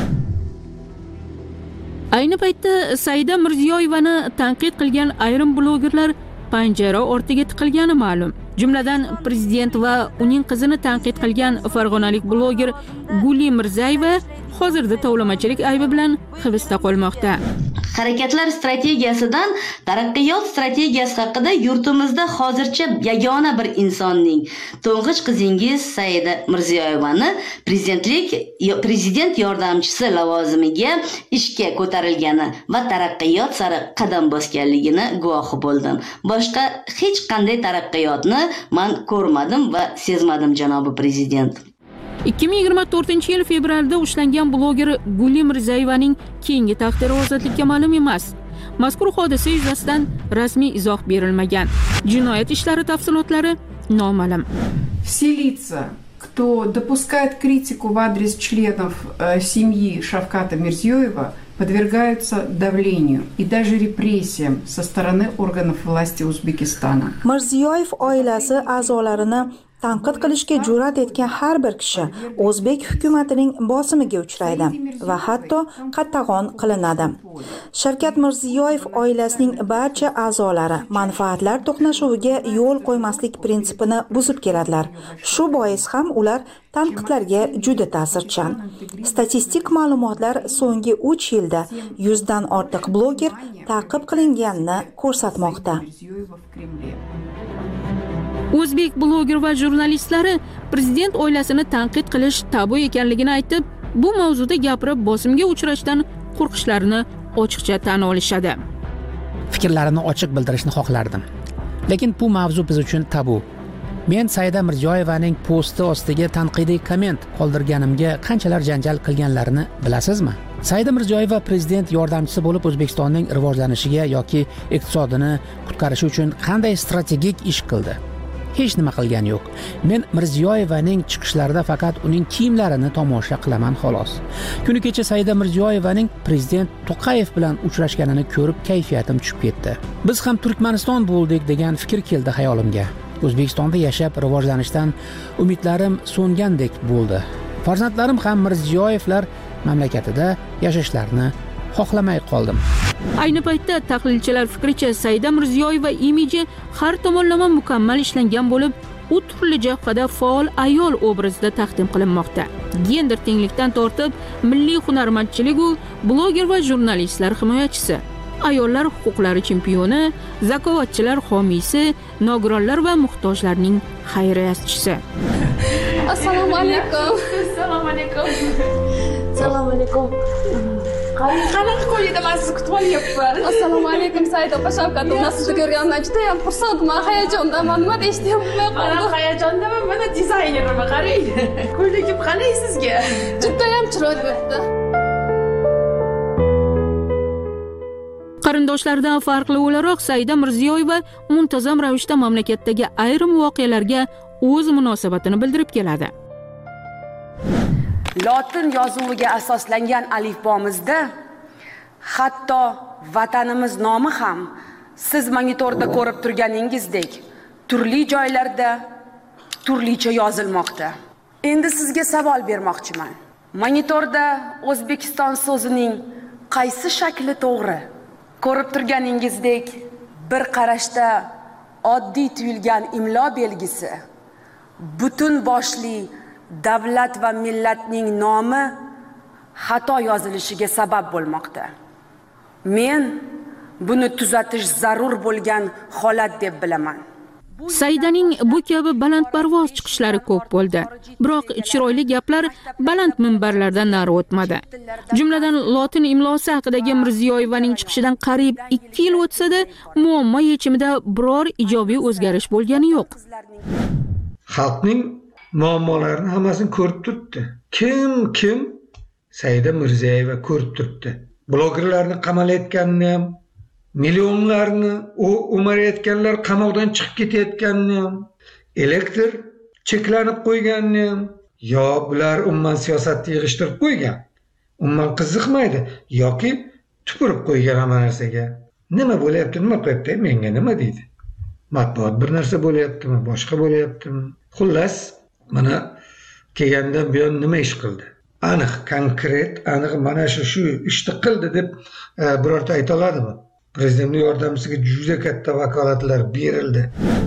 Ayni paytda Saida Mirziyoyevani tanqid qilgan ayrim blogerlar panjara ortiga tiqilgani ma'lum. Jumladan prezident va uning qizini tanqid qilgan farg'onalik bloger Guli Mirzayeva hozirda tovlamachilik aybi bilan hibsda qolmoqda. harakatlar strategiyasidan taraqqiyot strategiyasi haqida yurtimizda hozircha yagona bir insonning, to'ng'ich qizingiz Saida Mirziyoyevani prezidentlik prezident yordamchisi lavozimiga ishga ko'tarilgani va taraqqiyot sari qadam bosganligini guvohi bo'ldim. Boshqa hech qanday taraqqiyotni men ko'rmadim va sezmadim, janobi prezident. ikki ming yigirma to'rtinchi yil fevralda ushlangan bloger Guli Mirzayevaning keyingi taqdiri ozodlikka ma'lum emas. Mazkur hodisa yuzasidan rasmiy izoh berilmagan. Jinoyat ishlari tafsilotlari noma'lum. Все лица, кто допускает критику в адрес членов э, семьи Шавката Мирзиёева, подвергаются давлению и даже репрессиям со стороны органов власти Узбекистана. Mirziyoyev oilasi a'zolarini tanqid qilishga jur'at etgan har bir kishi o'zbek hukumatining bosimiga uchraydi va hatto qattag'on qilinadi. Shavkat Mirziyoyev oilasining barcha a'zolari manfaatlar to'qnashuviga yo'l qo'ymaslik prinsipini buzib keladilar. Shu bois ham ular tanqidlarga juda ta'sirchan. Statistik ma'lumotlar so'nggi uch yilda yuzdan ortiq bloger ta'qib qilinganini ko'rsatmoqda. O'zbek bloger va jurnalistlari prezident oilasini tanqid qilish tabu ekanligini aytib, bu mavzuda gapirib bosimga uchrashdan qo'rqishlarini ochiqcha tan olishadi. Fikrlarimni ochiq bildirishni xohlardim. Lekin bu mavzu biz uchun tabu. Men Saida Mirziyoyevaning posti ostiga tanqidiy komment qoldirganimga qanchalar janjal qilganlarini bilasizmi? Saida Mirziyoyeva prezident yordamchisi bo'lib O'zbekistonning rivojlanishiga yoki iqtisodini qutqarishi uchun qanday strategik ish qildi? Hech nima qilgani yo'q. Men Mirziyoyevaning chiqishlarida faqat uning kiyimlarini tomosha qilaman xolos. Kuni kecha Saida Mirziyoyevaning prezident To'qayev bilan uchrashganini ko'rib kayfiyatim tushib ketdi. Biz ham Turkmaniston bo'ldik degan fikr keldi xayolimga. O'zbekistonda yashab rivojlanishdan umidlarim so'ngandek bo'ldi. Farzandlarim ham Mirziyoyevlar mamlakatida yashashlarini xohlamay qoldim. Ayni paytda tahlilchilar fikricha Saida Mirziyoyeva imiji har tomonlama mukammal ishlangan bo'lib, u turli jihada faol ayol obrazida taqdim qilinmoqda. Gender tenglikdan tortib, milliy hunarmandchilik u bloger va jurnalistlar himoyachisi, ayollar huquqlari chempioni, zakovatchilar homiysi, nogironlar va muhtojlarning xayriyatchisi. Assalomu alaykum. Assalomu alaykum. Assalomu alaykum. Qanaqa qo'yida men sizni kutib olyapman. Assalomu alaykum Saida opa, Shavkat aka sizni ko'rganimdan juda ham xursandman, hayajondaman. Nima deyishni bilmay qoldim. Men hayajondaman, mana dizaynerman, qarang. Ko'ylagim qalay sizga? Juda ham chiroyli bo'libdi. Qarindoshlardan farqli o'laroq Saida Mirziyoyeva muntazam ravishda mamlakatdagi ayrim voqealarga o'z munosabatini bildirib keladi. Lotin yozuviga asoslangan alifbomizda hatto vatanimiz nomi ham siz monitorda ko'rib turganingizdek turli joylarda turlicha yozilmoqda. Endi sizga savol bermoqchiman. Monitorda O'zbekiston so'zining qaysi shakli to'g'ri? Ko'rib turganingizdek bir qarashda oddiy tuyulgan imlo belgisi butun boshli davlat va millatning nomi xato yozilishiga sabab bo'lmoqda. Men buni tuzatish zarur bo'lgan holat deb bilaman. Saidaning bu kabi balandparvoz chiqishlari ko'p bo'ldi. Biroq chiroyli gaplar baland minbarlardan nari o'tmadi. Jumladan lotin imlosi haqidagi Mirziyoyevaning chiqishidan qariyb ikki yil o'tsa-da, muammo yechimida biror ijobiy o'zgarish bo'lgani yo'q. Xalqning muammolarini hammasini ko'rib turibdi. Kim kim Saida Mirziyoyeva ko'rib turibdi. Blogerlarni qamalayotganini ham, millionlarni o'marayotganlar qamoqdan chiqib ketayotganini ham, elektr cheklanib qo'yganini ham, yo bular umuman siyosatni yig'ishtirib qo'ygan, umuman qiziqmaydi yoki tupurib qo'ygan hamma narsaga. Nima bo'layapti, nima qilyapti, menga nima deydi? Matbuot bir narsa bo'layaptimi, boshqa bo'layaptimi? Xullas, mana kelgandan buyon nima ish qildi? Aniq, konkret, aniq mana shu shu ishni qildi deb birorta ayta oladimi? Prezidentning yordamchisiga juda katta vakolatlar berildi.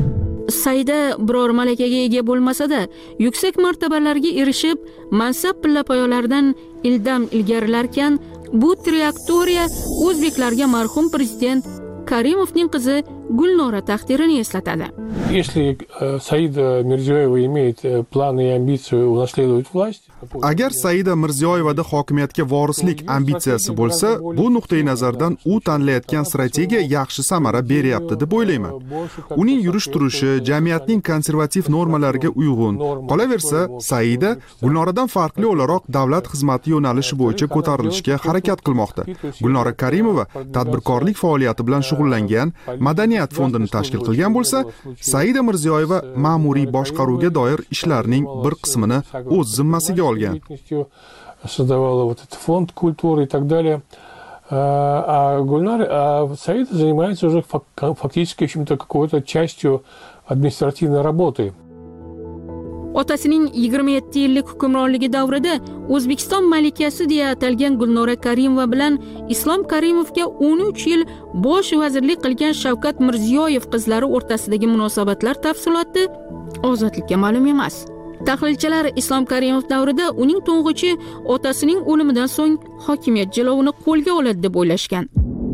Saida biror malakaga ega bo'lmasa-da, yuksak martabalarga erishib, mansab pillapoyalaridan ildam ilgarilarkan, bu trayektoriya o'zbeklarga marhum prezident Karimovning qizi Gulnora taqdirini eslatadi. Если Саида Мирзиёева имеет планы и амбицию унаследовать власть, agar Saida Mirziyoyevada hokimiyatga vorislik ambitsiyasi bo'lsa, bu nuqtai nazardan u tanlayotgan strategiya yaxshi samara beryapti deb o'ylayman. Uning yurish-turishi jamiyatning konservativ normalariga uyg'un. Qolaversa, Saida Gulnoradan farqli o'laroq davlat xizmati yo'nalishi bo'yicha ko'tarilishga harakat qilmoqda. Gulnora Karimova tadbirkorlik faoliyati bilan shug'ullangan Madaniyat fondini tashkil qilgan bo'lsa, Saida Mirziyoyeva ma'muriy boshqaruvga doir ishlarning bir qismini o'z zimmasiga olgan. Создавала вот этот фонд культуры и так далее. А Гульнар, а Саида занимается уже фактически чем-то какой-то частью административной работы. Otasining yigirma yetti yillik hukmronligi davrida O'zbekiston malikasi deya atalgan Gulnora Karimova bilan Islom Karimovga o'n uch yil bosh vazirlik qilgan Shavkat Mirziyoyev qizlari o'rtasidagi munosabatlar tafsiloti ozodlikka ma'lum emas. Tahlilchilar Islom Karimov davrida uning to'ng'ichi otasining o'limidan so'ng hokimiyat jilovini qo'lga oladi deb o'ylashgan.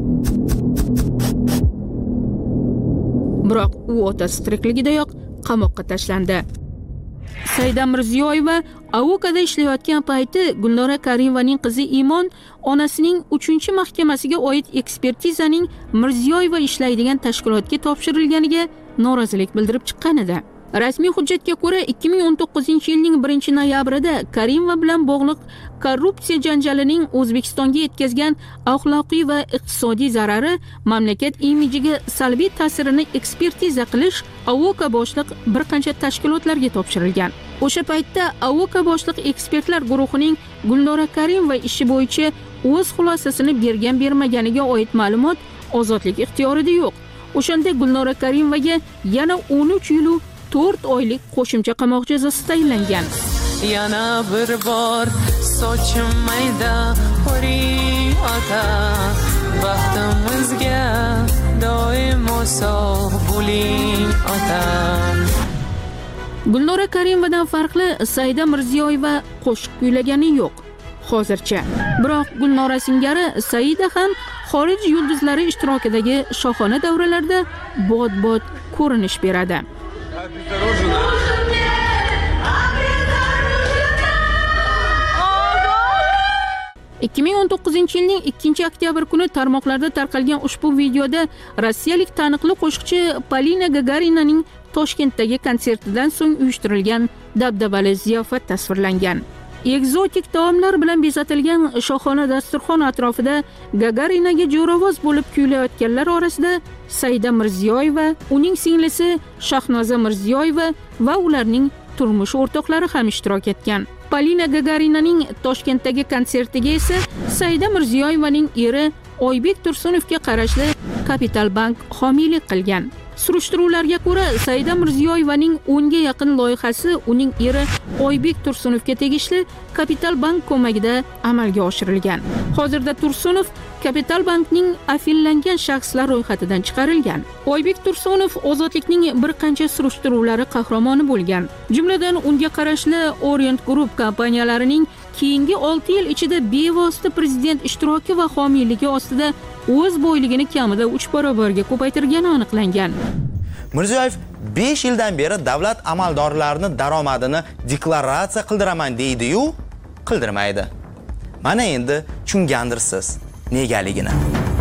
Biroq u otasi tirikligidayoq qamoqqa tashlandi. Saida Mirziyoyeva Avokada ishlayotgan payti Gulnora Karimovaning qizi Imon onasining uchinchi mahkamasiga oid ekspertizaning Mirziyoyeva ishlaydigan tashkilotga topshirilganiga norozilik bildirib chiqqan edi. Rasmiy hujjatga ko'ra ikki ming o'n to'qqizinchi yilning birinchi noyabrida Karimova bilan bog'liq korrupsiya janjalining O'zbekistonga yetkazgan axloqiy va iqtisodiy zarari mamlakat imijiga salbiy ta'sirini ekspertiza qilish Avoka boshliq bir qancha tashkilotlarga topshirilgan. O'sha paytda Avoka boshliq ekspertlar guruhining Gulnora Karimova ishi bo'yicha o'z xulosasini bergan bermaganiga oid ma'lumot ozodlik ixtiyorida yo'q. O'shanda Gulnora Karimovaga yana o'n uch yil to'rt oylik qo'shimcha qamoq jazosi tayinlangan. Yana bir bor sochim mayda qori ota, baxtimizga doimo sog' bo'ling ota. Gulnora Karimovadan farqli Saida Mirziyoyeva qo'shiq kuylagani yo'q hozircha. Biroq Gulnora singari Saida ham xorij yulduzlari ishtirokidagi shohona davralarda bod-bod ko'rinish beradi. ikki ming o'n to'qqizinchi yilning ikkinchi oktyabr kuni tarmoqlarda tarqalgan ushbu videoda rossiyalik taniqli qo'shiqchi Polina Gagarinaning Toshkentdagi konsertidan so'ng uyushtirilgan dabdabali ziyofat tasvirlangan. Ekzotik taomlar bilan bezatilgan shohona dasturxon atrofida Gagarinaga jo'rovoz bo'lib kuylayotganlar orasida Saida Mirziyoyeva, uning singlisi Shahnoza Mirziyoyeva va ularning turmush o'rtoqlari ham ishtirok etgan. Polina Gagarinaning Toshkentdagi konsertiga esa Saida Mirziyoyevaning eri Oybek Tursunovga qarashli Kapital Bank homiylik qilgan. Surishtiruvlarga ko'ra, Saida Mirziyoyevaning o'nga yaqin loyihasi uning eri Oybek Tursunovga tegishli Kapital Bank ko'magida amalga oshirilgan. Hozirda Tursunov Kapital Bankning afillangan shaxslar ro'yxatidan chiqarilgan. Oybek Tursunov ozodlikning bir qancha surishtiruvlari qahramoni bo'lgan. Jumladan unga qarashli Orient Group kompaniyalarining keyingi olti yil ichida bevosita prezident ishtiroki va homiyligi ostida o'z boyligini kamida uch barobarga ko'paytirgani aniqlangan. Mirziyoyev besh yildan beri davlat amaldorlarining daromadini deklaratsiya qildiraman deydi-yu, qildirmaydi. Mana endi tushungandirsiz negaligini.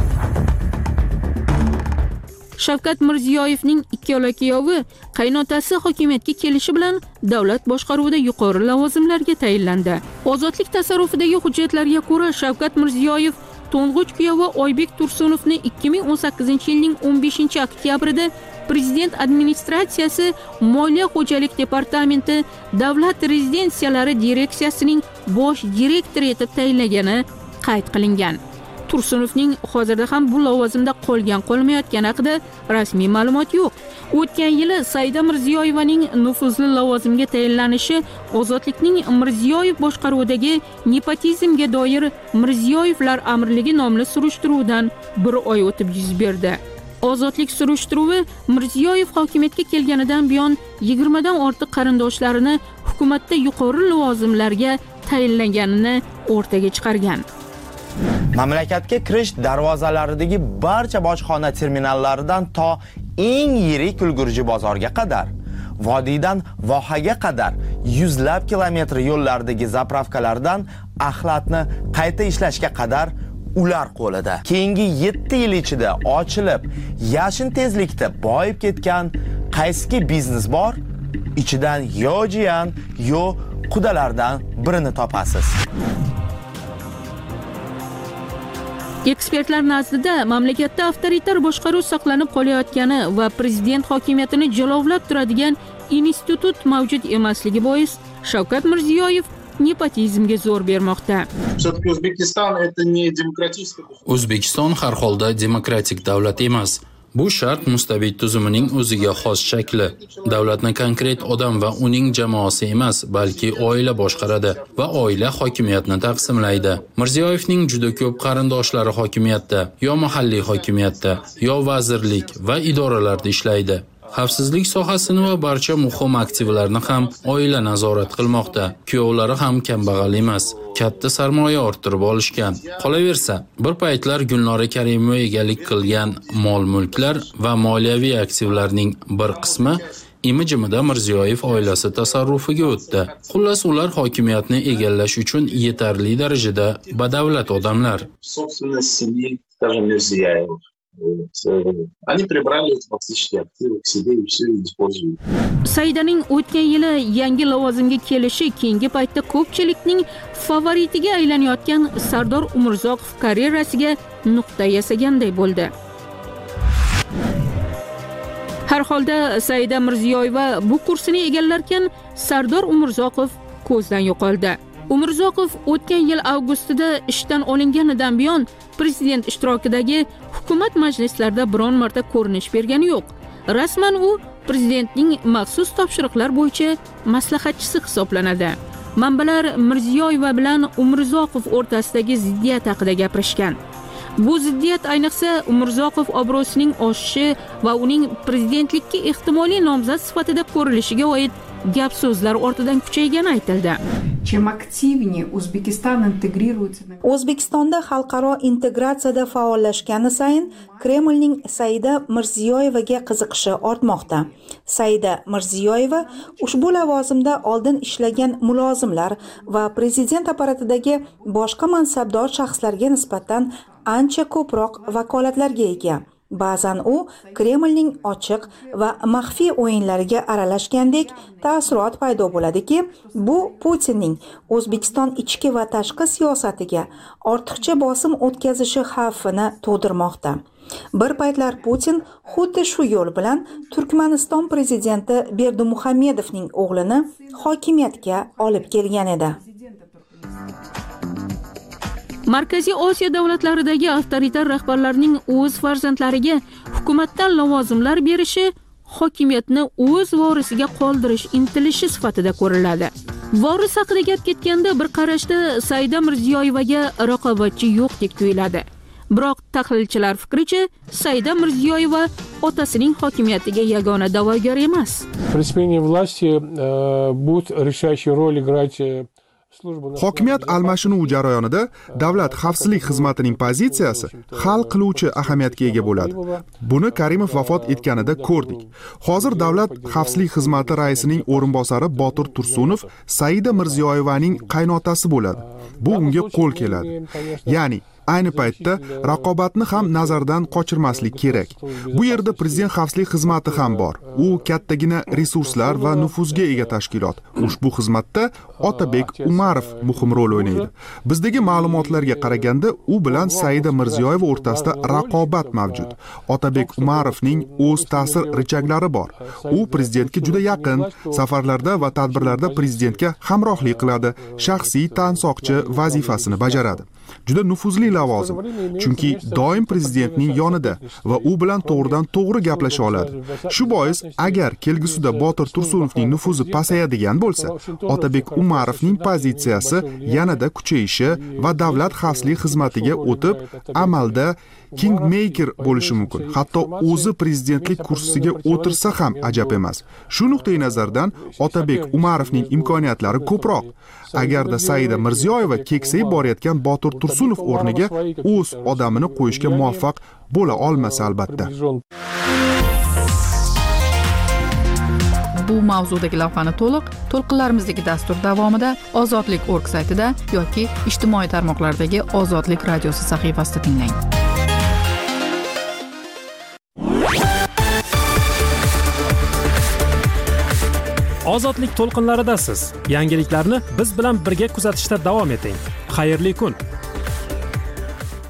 Shavkat Mirziyoyevning ikkala kuyovi qaynotasi hokimiyatga kelishi bilan davlat boshqaruvida yuqori lavozimlarga tayinlandi. Ozodlik tasarrufidagi hujjatlarga ko'ra Shavkat Mirziyoyev to'ng'ich kuyovi Oybek Tursunovni ikki ming o'n sakkizinchi yilning o'n beshinchi oktyabrida Prezident administratsiyasi Moliya xo'jalik departamenti davlat rezidensiyalari direksiyasining bosh direktori etib tayinlagani qayd qilingan. Tursunovning hozirda ham bu lavozimda qolgan qolmayotgani haqida rasmiy ma'lumot yo'q. O'tgan yili Saida Mirziyoyevaning nufuzli lavozimga tayinlanishi ozodlikning Mirziyoyev boshqaruvidagi nepotizmga doir Mirziyoyevlar amirligi nomli surishtiruvdan bir oy o'tib yuz berdi. ozodlik surishtiruvi Mirziyoyev hokimiyatga kelganidan buyon yigirmadan ortiq qarindoshlarini hukumatda yuqori lavozimlarga tayinlanganini o'rtaga chiqargan. Mamlakatga kirish darvozalaridagi barcha bojxona terminallaridan to eng yirik ulgurji bozorga qadar, vodiydan vohaga qadar yuzlab kilometr yo'llardagi zapravkalardan axlatni qayta ishlashga qadar ular qo'lida. Keyingi yetti yil ichida ochilib, yashin tezlikda boyib ketgan qaysi biznes bor? Ichidan yo jiyan, yo qudalardan birini topasiz. Ekspertlar nazdida mamlakatda avtoritar boshqaruv saqlanib qolayotgani va prezident hokimiyatini jilovlab turadigan institut mavjud emasligi bois Shavkat Mirziyoyev nepotizmga zo'r bermoqda. O'zbekiston har holda demokratik davlat emas. Bu shart mustabid tuzumining o'ziga xos shakli. Davlatni konkret odam va uning jamoasi emas, balki oila boshqaradi va oila hokimiyatni taqsimlaydi. Mirziyoyevning juda ko'p qarindoshlari hokimiyatda, yo mahalliy hokimiyatda, yo vazirlik va idoralarda ishlaydi. Xavfsizlik sohasini va barcha muhim aktivlarni ham oila nazorat qilmoqda. Kuyovlari ham kambag'al emas, katta sarmoya orttirib olishgan. Qolaversa, bir paytlar Gulnora Karimova egalik qilgan mol-mulklar va moliyaviy aktivlarning bir qismi imijimida Mirziyoyev oilasi tasarrufiga o'tdi. Xullas, ular hokimiyatni egallash uchun yetarli darajada badavlat odamlar. Они прибрали эти фактические активы к себе и все используют. Saidaning o'tgan yili yangi lavozimga kelishi keyingi paytda ko'pchilikning favoritiga aylanayotgan Sardor Umurzoqov karyerasiga nuqta yasaganday bo'ldi. Har holda Saida Mirziyoyeva bu kursini egallarkan, Sardor Umurzoqov ko'zdan yo'qoldi. Umurzoqov o'tgan yil avgustida ishdan olinganidan buyon prezident ishtirokidagi hukumat majlislarida biron marta ko'rinish bergani yo'q. Rasman u prezidentning maxsus topshiriqlar bo'yicha maslahatchisi hisoblanadi. Manbalar Mirziyoyeva bilan Umurzoqov o'rtasidagi ziddiyat haqida gapirishgan. Bu ziddiyat ayniqsa Umurzoqov obro'sining oshishi va uning prezidentlikka ehtimoliy nomzod sifatida ko'rilishiga oid gap so'zlar ortidan kuchaygani aytildi. O'zbekistonda xalqaro integratsiyada faollashgani sayin Kremlning Saida Mirziyoyevaga qiziqishi ortmoqda. Saida Mirziyoyeva ushbu lavozimda oldin ishlagan mulozimlar va prezident apparatidagi boshqa mansabdor shaxslarga nisbatan ancha ko'proq vakolatlarga ega. Ba'zan u Kremlning ochiq va maxfiy o'yinlariga aralashgandek ta'ssurot paydo bo'ladiki, bu Putinning O'zbekiston ichki va tashqi siyosatiga ortiqcha bosim o'tkazishi xavfini tug'dirmoqda. Bir paytlar Putin xuddi shu yo'l bilan Turkmaniston prezidenti Berdimuhamedovning o'g'lini hokimiyatga olib kelgan edi. Markaziy Osiyo davlatlaridagi avtoritar rahbarlarning o'z farzandlariga hukumatdan lavozimlar berishi hokimiyatni o'z vorisiga qoldirish intilishi sifatida ko'riladi. Voris haqida gap ketganda bir qarashda Saida Mirziyoyevaga raqobatchi yo'qdek tuyuladi. Biroq tahlilchilar fikricha, Saida Mirziyoyeva otasining hokimiyatiga yagona da'vogar emas. Присвоение власти будет решающую роль играть. Hokimiyat almashinuvi jarayonida davlat xavfsizlik xizmatining pozitsiyasi hal qiluvchi ahamiyatga ega bo'ladi. Buni Karimov vafot etganida ko'rdik. Hozir davlat xavfsizlik xizmati raisining o'rinbosari Botir Tursunov Saida Mirziyoyevaning qaynotasi bo'ladi. Bu unga qo'l keladi. Ya'ni ayni paytda raqobatni ham nazardan qochirmaslik kerak. Bu yerda prezident xavfsizlik xizmati ham bor. U kattagina resurslar va nufuzga ega tashkilot. Ushbu xizmatda Otabek Umarov muhim rol o'ynaydi. Bizdagi ma'lumotlarga qaraganda, u bilan Saida Mirziyoyeva o'rtasida raqobat mavjud. Otabek Umarovning o'z ta'sir richaklari bor. U prezidentga juda yaqin, safarlarda va tadbirlarda prezidentga hamrohlik qiladi, shaxsiy tansoqchi vazifasini bajaradi. juda nufuzli lavozim, chunki doim prezidentning yonida va u bilan to'g'ridan to'g'ri gaplasha oladi. Shu bois, agar kelgusida Botir Tursunovning nufuzi pasayadigan bo'lsa, Otabek Umarovning pozitsiyasi yanada kuchayishi va davlat xavfsizlik xizmatiga o'tib, amalda kingmaker bo'lishi mumkin. Hatto o'zi prezidentlik kursisiga o'tirsa ham ajab emas. Shu nuqtai nazardan Otabek Umarovning imkoniyatlari ko'proq. Agarda Saida Mirziyoyeva keksayib borayotgan Botir Tursunov o'rniga o'z odamini qo'yishga muvaffaq bo'la olmasa albatta. Bu mavzudagi lavhani to'liq to'lqinlarimizdagi dastur davomida Ozodlik nokta org saytida yoki ijtimoiy tarmoqlardagi Ozodlik radiosi sahifasida tinglang. Ozodlik to'lqinlaridasiz. Yangiliklarni biz bilan birga kuzatishda davom eting. Xayrli kun.